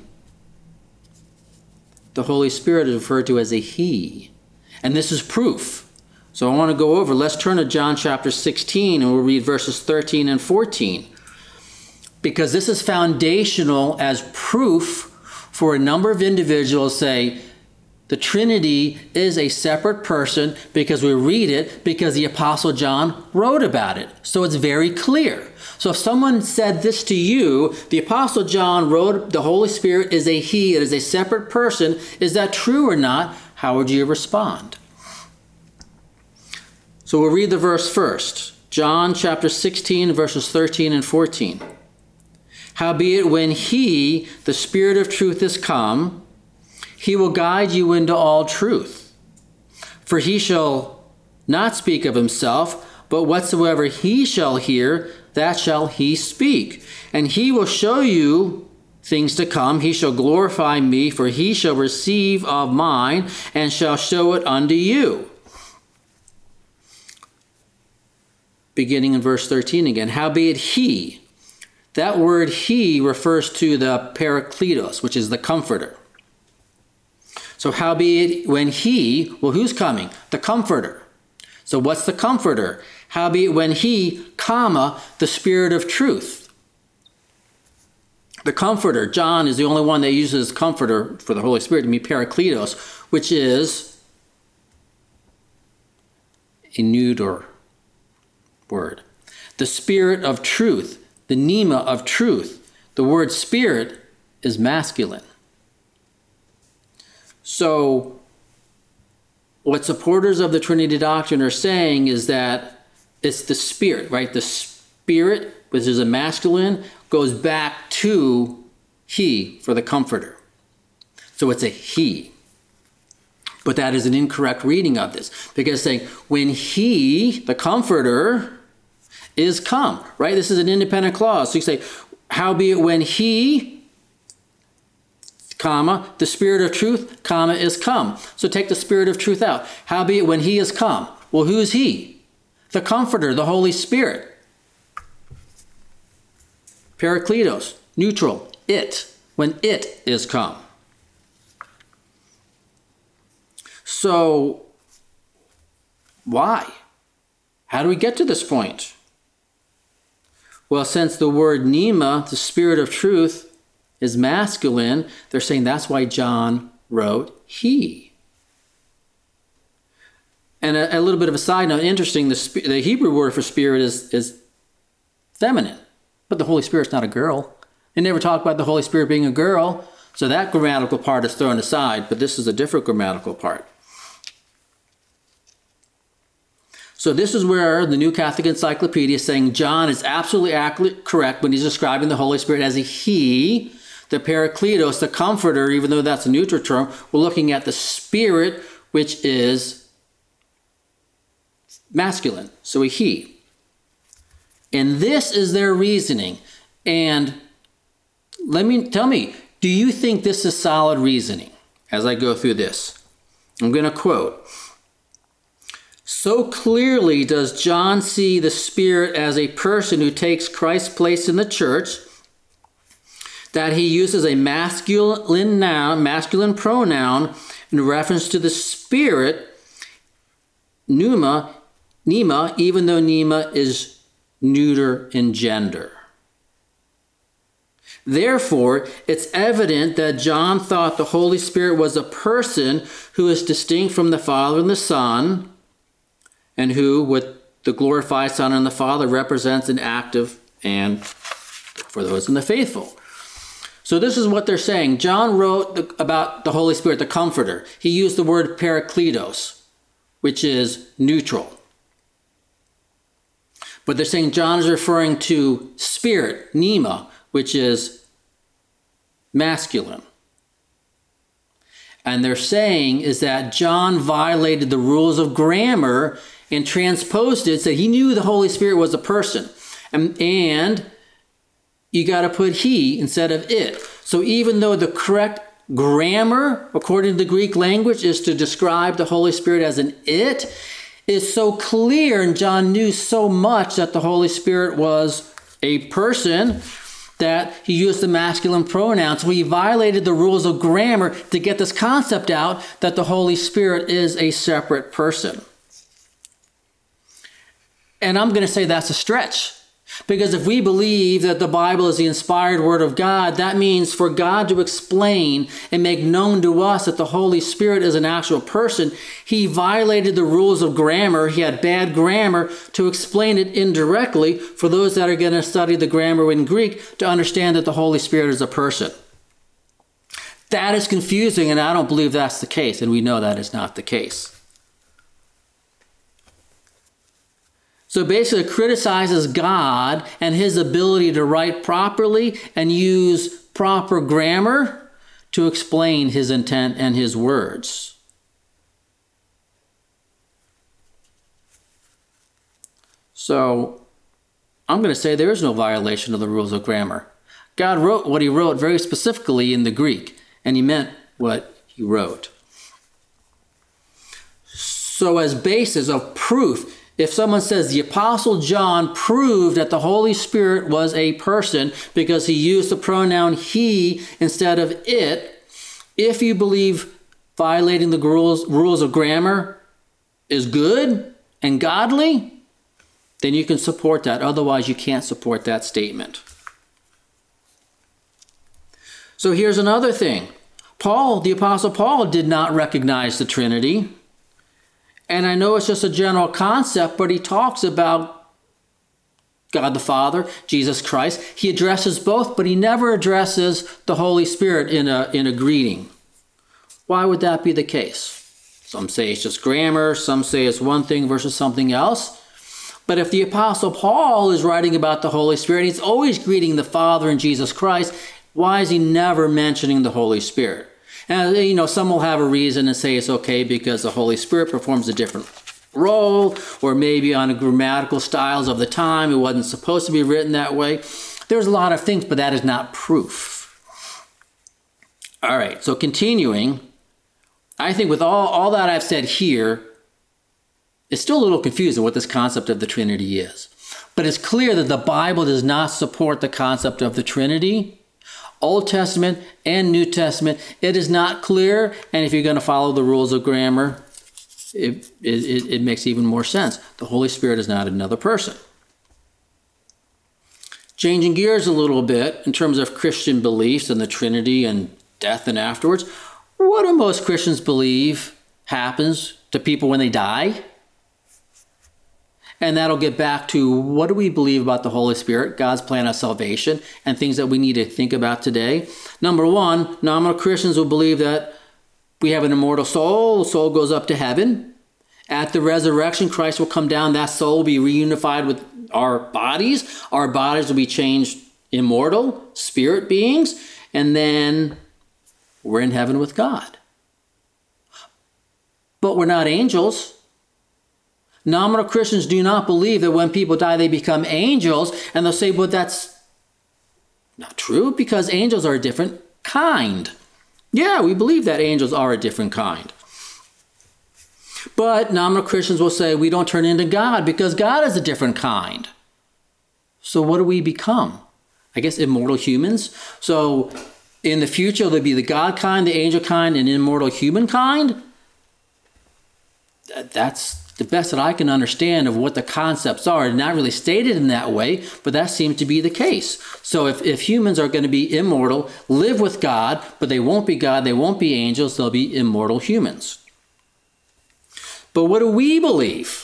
the Holy Spirit is referred to as a he. And this is proof. So I want to go over. Let's turn to John chapter 16 and we'll read verses 13 and 14. Because this is foundational as proof for a number of individuals say the Trinity is a separate person, because we read it because the Apostle John wrote about it. So it's very clear. So if someone said this to you, the Apostle John wrote the Holy Spirit is a he, it is a separate person, is that true or not? How would you respond? So we'll read the verse first. John chapter 16, verses 13 and 14. Howbeit when he, the Spirit of truth, is come, he will guide you into all truth. For he shall not speak of himself, but whatsoever he shall hear, that shall he speak. And he will show you things to come. He shall glorify me, for he shall receive of mine, and shall show it unto you. Beginning in verse 13 again. Howbeit he. That word he refers to the Parakletos, which is the Comforter. So howbeit when he, well, who's coming? The Comforter. So what's the Comforter? Howbeit when he, the Spirit of truth. The Comforter, John is the only one that uses Comforter for the Holy Spirit to be Parakletos, which is a neuter word. The Spirit of truth, the pneuma of truth. The word Spirit is masculine. So what supporters of the Trinity doctrine are saying is that it's the Spirit, right? The Spirit, which is a masculine, goes back to he for the Comforter. So it's a he. But that is an incorrect reading of this, because saying when he, the Comforter, is come, right? This is an independent clause. So you say, howbeit when he, the Spirit of truth, is come. So take the Spirit of truth out. Howbeit when he is come. Well, who is he? The Comforter, the Holy Spirit. Parakletos, neutral, it, when it is come. So, why? How do we get to this point? Well, since the word pneuma, the spirit of truth, is masculine, they're saying that's why John wrote he. And a little bit of a side note, interesting, the Hebrew word for spirit is feminine, but the Holy Spirit's not a girl. They never talk about the Holy Spirit being a girl, so that grammatical part is thrown aside, but this is a different grammatical part. So this is where the New Catholic Encyclopedia is saying John is absolutely correct when he's describing the Holy Spirit as a he, the Parakletos, the comforter, even though that's a neutral term. We're looking at the spirit, which is masculine, so a he. And this is their reasoning. And tell me, do you think this is solid reasoning as I go through this? I'm going to quote, "So clearly does John see the Spirit as a person who takes Christ's place in the church that he uses a masculine pronoun in reference to the Spirit, pneuma, even though pneuma is neuter in gender. Therefore, it's evident that John thought the Holy Spirit was a person who is distinct from the Father and the Son, and who, with the glorified Son and the Father, represents an active and for those in the faithful." So this is what they're saying. John wrote about the Holy Spirit, the Comforter. He used the word Parakletos, which is neutral. But they're saying John is referring to Spirit, pneuma, which is masculine. And they're saying is that John violated the rules of grammar and transposed it, said he knew the Holy Spirit was a person. And you got to put he instead of it. So even though the correct grammar, according to the Greek language, is to describe the Holy Spirit as an it, is so clear, and John knew so much that the Holy Spirit was a person, that he used the masculine pronoun. So he violated the rules of grammar to get this concept out that the Holy Spirit is a separate person. And I'm going to say that's a stretch. Because if we believe that the Bible is the inspired word of God, that means for God to explain and make known to us that the Holy Spirit is an actual person, he violated the rules of grammar. He had bad grammar to explain it indirectly for those that are going to study the grammar in Greek to understand that the Holy Spirit is a person. That is confusing, and I don't believe that's the case, and we know that is not the case. So basically it criticizes God and his ability to write properly and use proper grammar to explain his intent and his words. So I'm going to say there is no violation of the rules of grammar. God wrote what he wrote very specifically in the Greek, and he meant what he wrote. So as basis of proof, if someone says the Apostle John proved that the Holy Spirit was a person because he used the pronoun he instead of it, if you believe violating the rules of grammar is good and godly, then you can support that. Otherwise, you can't support that statement. So here's another thing. Paul, the Apostle Paul, did not recognize the Trinity. And I know it's just a general concept, but he talks about God the Father, Jesus Christ. He addresses both, but he never addresses the Holy Spirit in a greeting. Why would that be the case? Some say it's just grammar. Some say it's one thing versus something else. But if the Apostle Paul is writing about the Holy Spirit, he's always greeting the Father and Jesus Christ, why is he never mentioning the Holy Spirit? And, some will have a reason and say it's okay because the Holy Spirit performs a different role, or maybe on the grammatical styles of the time, it wasn't supposed to be written that way. There's a lot of things, but that is not proof. All right, so continuing, I think with all that I've said here, it's still a little confusing what this concept of the Trinity is. But it's clear that the Bible does not support the concept of the Trinity. Old Testament and New Testament, it is not clear. And if you're going to follow the rules of grammar, it makes even more sense. The Holy Spirit is not another person. Changing gears a little bit in terms of Christian beliefs and the Trinity and death and afterwards, what do most Christians believe happens to people when they die? And that'll get back to what do we believe about the Holy Spirit, God's plan of salvation, and things that we need to think about today. Number one, nominal Christians will believe that we have an immortal soul. The soul goes up to heaven. At the resurrection, Christ will come down. That soul will be reunified with our bodies. Our bodies will be changed immortal, spirit beings. And then we're in heaven with God. But we're not angels. Nominal Christians do not believe that when people die, they become angels. And they'll say, but that's not true because angels are a different kind. Yeah, we believe that angels are a different kind. But nominal Christians will say we don't turn into God because God is a different kind. So what do we become? I guess immortal humans. So in the future, there'll be the God kind, the angel kind, and immortal human kind. That's the best that I can understand of what the concepts are. It's not really stated in that way, but that seems to be the case. So if humans are going to be immortal, live with God, but they won't be God, they won't be angels, they'll be immortal humans. But what do we believe?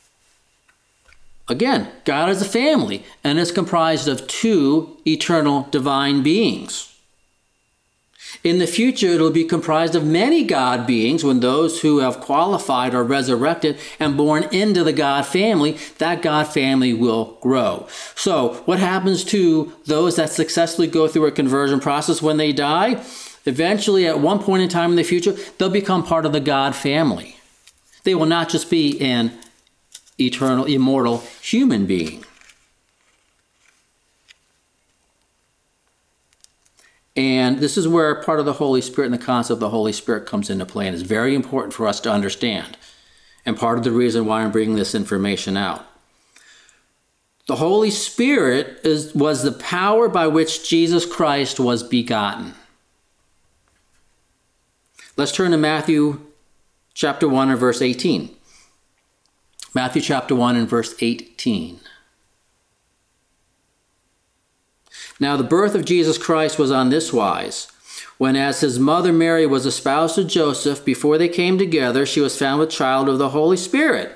Again, God is a family, and is comprised of two eternal divine beings. In the future, it'll be comprised of many God beings when those who have qualified are resurrected and born into the God family, that God family will grow. So what happens to those that successfully go through a conversion process when they die? Eventually, at one point in time in the future, they'll become part of the God family. They will not just be an eternal, immortal human being. And this is where part of the Holy Spirit and the concept of the Holy Spirit comes into play, and it's very important for us to understand, and part of the reason why I'm bringing this information out. The Holy Spirit was the power by which Jesus Christ was begotten. Let's turn to Matthew chapter 1 and verse 18. Matthew chapter 1 and verse 18. Now the birth of Jesus Christ was on this wise. When as his mother Mary was espoused to Joseph, before they came together, she was found with child of the Holy Spirit.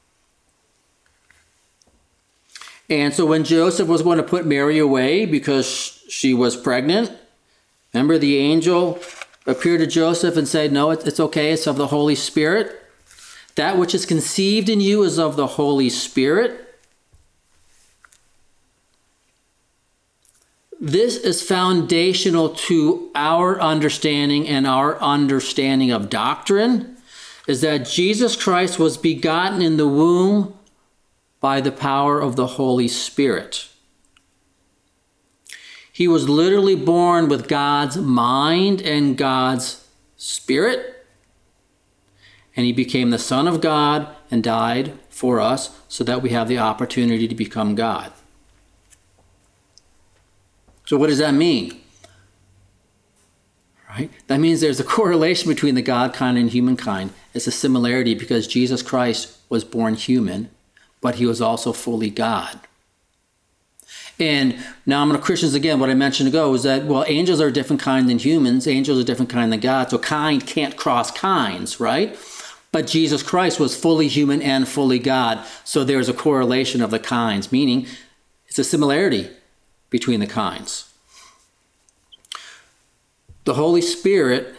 And so when Joseph was going to put Mary away because she was pregnant, remember the angel appeared to Joseph and said, no, it's okay, it's of the Holy Spirit. That which is conceived in you is of the Holy Spirit. This is foundational to our understanding and our understanding of doctrine, is that Jesus Christ was begotten in the womb by the power of the Holy Spirit. He was literally born with God's mind and God's spirit, and he became the Son of God and died for us so that we have the opportunity to become God. So what does that mean? Right? That means there's a correlation between the God kind and human kind. It's a similarity because Jesus Christ was born human, but he was also fully God. And nominal Christians, again, what I mentioned ago is that, well, angels are a different kind than humans. Angels are a different kind than God. So kind can't cross kinds, right? But Jesus Christ was fully human and fully God. So there's a correlation of the kinds, meaning it's a similarity between the kinds. The Holy Spirit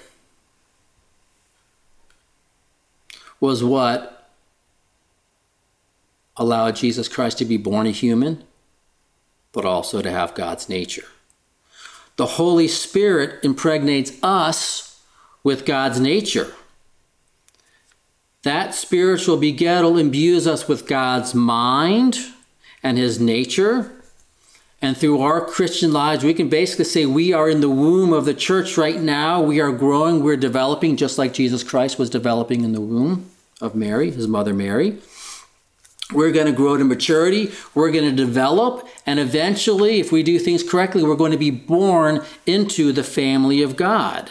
was what allowed Jesus Christ to be born a human, but also to have God's nature. The Holy Spirit impregnates us with God's nature. That spiritual begettal imbues us with God's mind and his nature. And through our Christian lives, we can basically say we are in the womb of the church right now. We are growing, we're developing, just like Jesus Christ was developing in the womb of Mary, his mother Mary. We're going to grow to maturity. We're going to develop. And eventually, if we do things correctly, we're going to be born into the family of God.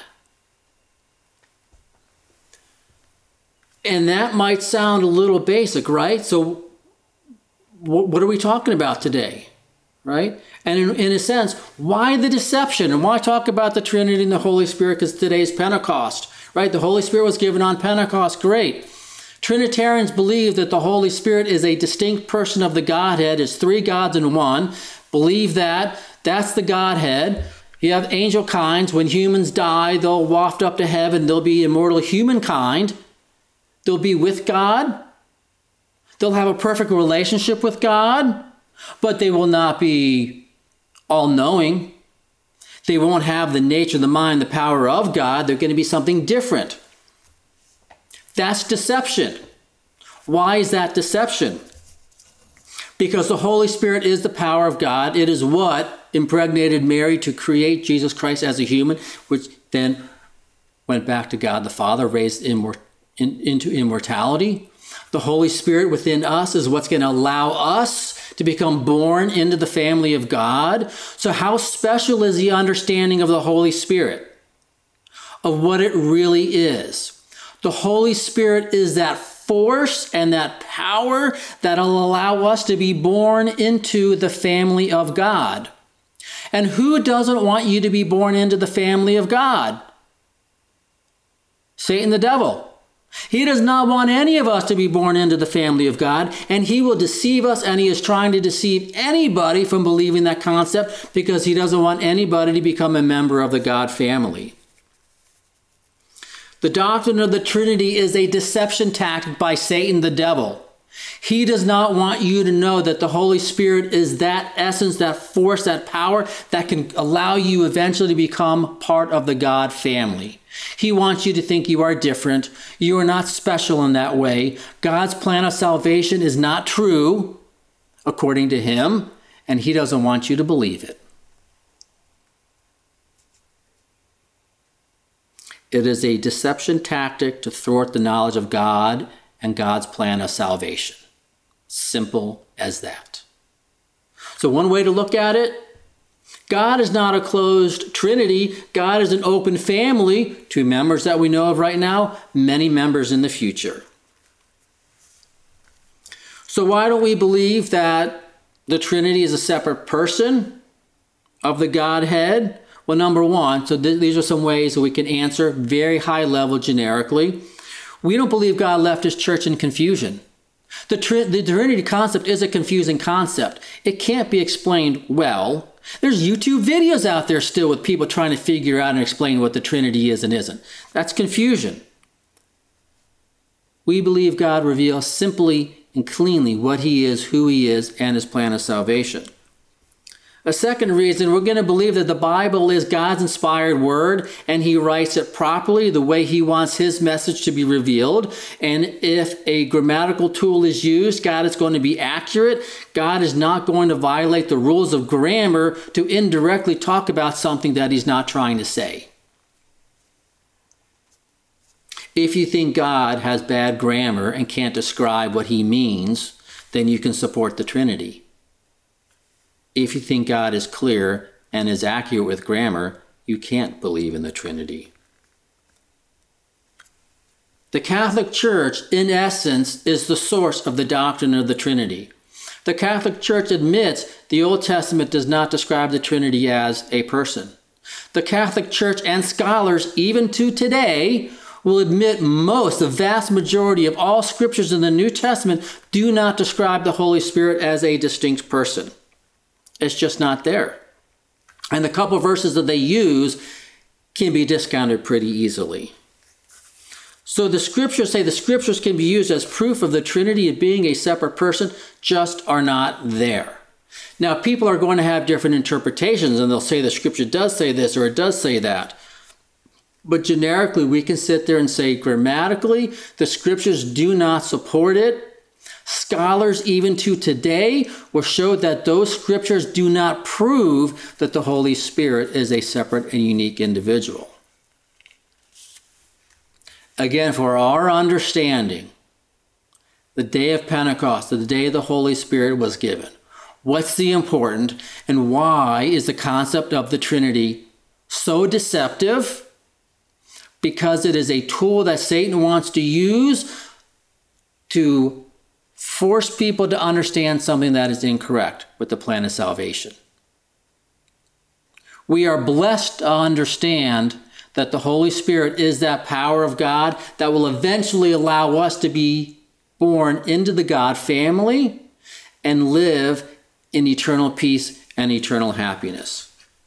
And that might sound a little basic, right? So what are we talking about today, right? And in a sense, why the deception? And why talk about the Trinity and the Holy Spirit? Because today's Pentecost, right? The Holy Spirit was given on Pentecost. Great. Trinitarians believe that the Holy Spirit is a distinct person of the Godhead. It's three gods in one. Believe that. That's the Godhead. You have angel kinds. When humans die, they'll waft up to heaven. They'll be immortal humankind. They'll be with God. They'll have a perfect relationship with God, but they will not be all-knowing. They won't have the nature, the mind, the power of God. They're going to be something different. That's deception. Why is that deception? Because the Holy Spirit is the power of God. It is what impregnated Mary to create Jesus Christ as a human, which then went back to God the Father, raised into immortality. The Holy Spirit within us is what's going to allow us to become born into the family of God. So how special is the understanding of the Holy Spirit, of what it really is? The Holy Spirit is that force and that power that will allow us to be born into the family of God. And who doesn't want you to be born into the family of God? Satan, the devil. He does not want any of us to be born into the family of God, and he will deceive us, and he is trying to deceive anybody from believing that concept because he doesn't want anybody to become a member of the God family. The doctrine of the Trinity is a deception tactic by Satan, the devil. He does not want you to know that the Holy Spirit is that essence, that force, that power that can allow you eventually to become part of the God family. He wants you to think you are different. You are not special in that way. God's plan of salvation is not true, according to him, and he doesn't want you to believe it. It is a deception tactic to thwart the knowledge of God and God's plan of salvation. Simple as that. So one way to look at it, God is not a closed Trinity. God is an open family. 2 members that we know of right now, many members in the future. So why don't we believe that the Trinity is a separate person of the Godhead? Well, number one, so these are some ways that we can answer very high level generically. We don't believe God left his church in confusion. The Trinity concept is a confusing concept. It can't be explained well. There's YouTube videos out there still with people trying to figure out and explain what the Trinity is and isn't. That's confusion. We believe God reveals simply and cleanly what he is, who he is, and his plan of salvation. A second reason, we're going to believe that the Bible is God's inspired word and he writes it properly the way he wants his message to be revealed. And if a grammatical tool is used, God is going to be accurate. God is not going to violate the rules of grammar to indirectly talk about something that he's not trying to say. If you think God has bad grammar and can't describe what he means, then you can support the Trinity. If you think God is clear and is accurate with grammar, you can't believe in the Trinity. The Catholic Church, in essence, is the source of the doctrine of the Trinity. The Catholic Church admits the Old Testament does not describe the Trinity as a person. The Catholic Church and scholars, even to today, will admit the vast majority of all scriptures in the New Testament do not describe the Holy Spirit as a distinct person. It's just not there. And the couple verses that they use can be discounted pretty easily. So the scriptures say the scriptures can be used as proof of the Trinity of being a separate person, just are not there. Now, people are going to have different interpretations, and they'll say the scripture does say this or it does say that. But generically, we can sit there and say grammatically, the scriptures do not support it. Scholars, even to today, will show that those scriptures do not prove that the Holy Spirit is a separate and unique individual. Again, for our understanding, the day of Pentecost, the day the Holy Spirit was given. What's the important, and why is the concept of the Trinity so deceptive? Because it is a tool that Satan wants to use to force people to understand something that is incorrect with the plan of salvation. We are blessed to understand that the Holy Spirit is that power of God that will eventually allow us to be born into the God family and live in eternal peace and eternal happiness.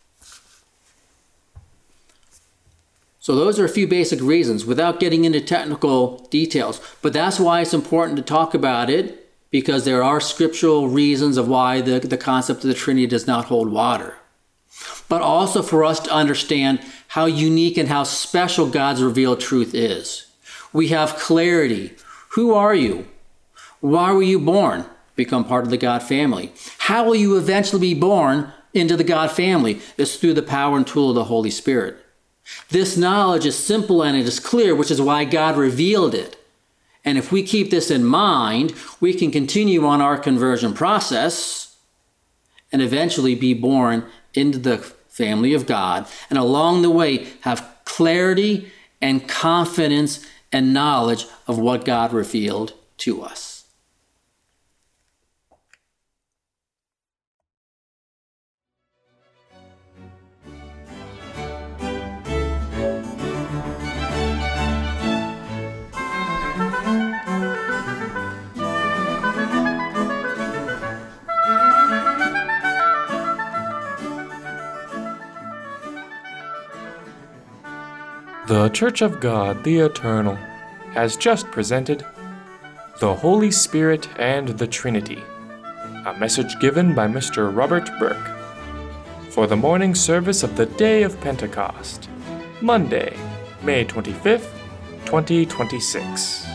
So those are a few basic reasons without getting into technical details. But that's why it's important to talk about it, because there are scriptural reasons of why the concept of the Trinity does not hold water. But also for us to understand how unique and how special God's revealed truth is. We have clarity. Who are you? Why were you born? Become part of the God family. How will you eventually be born into the God family? It's through the power and tool of the Holy Spirit. This knowledge is simple and it is clear, which is why God revealed it. And if we keep this in mind, we can continue on our conversion process and eventually be born into the family of God, and along the way have clarity and confidence and knowledge of what God revealed to us. The Church of God, the Eternal, has just presented The Holy Spirit and the Trinity, a message given by Mr. Robert Burke, for the morning service of the day of Pentecost, Monday, May 25th, 2026.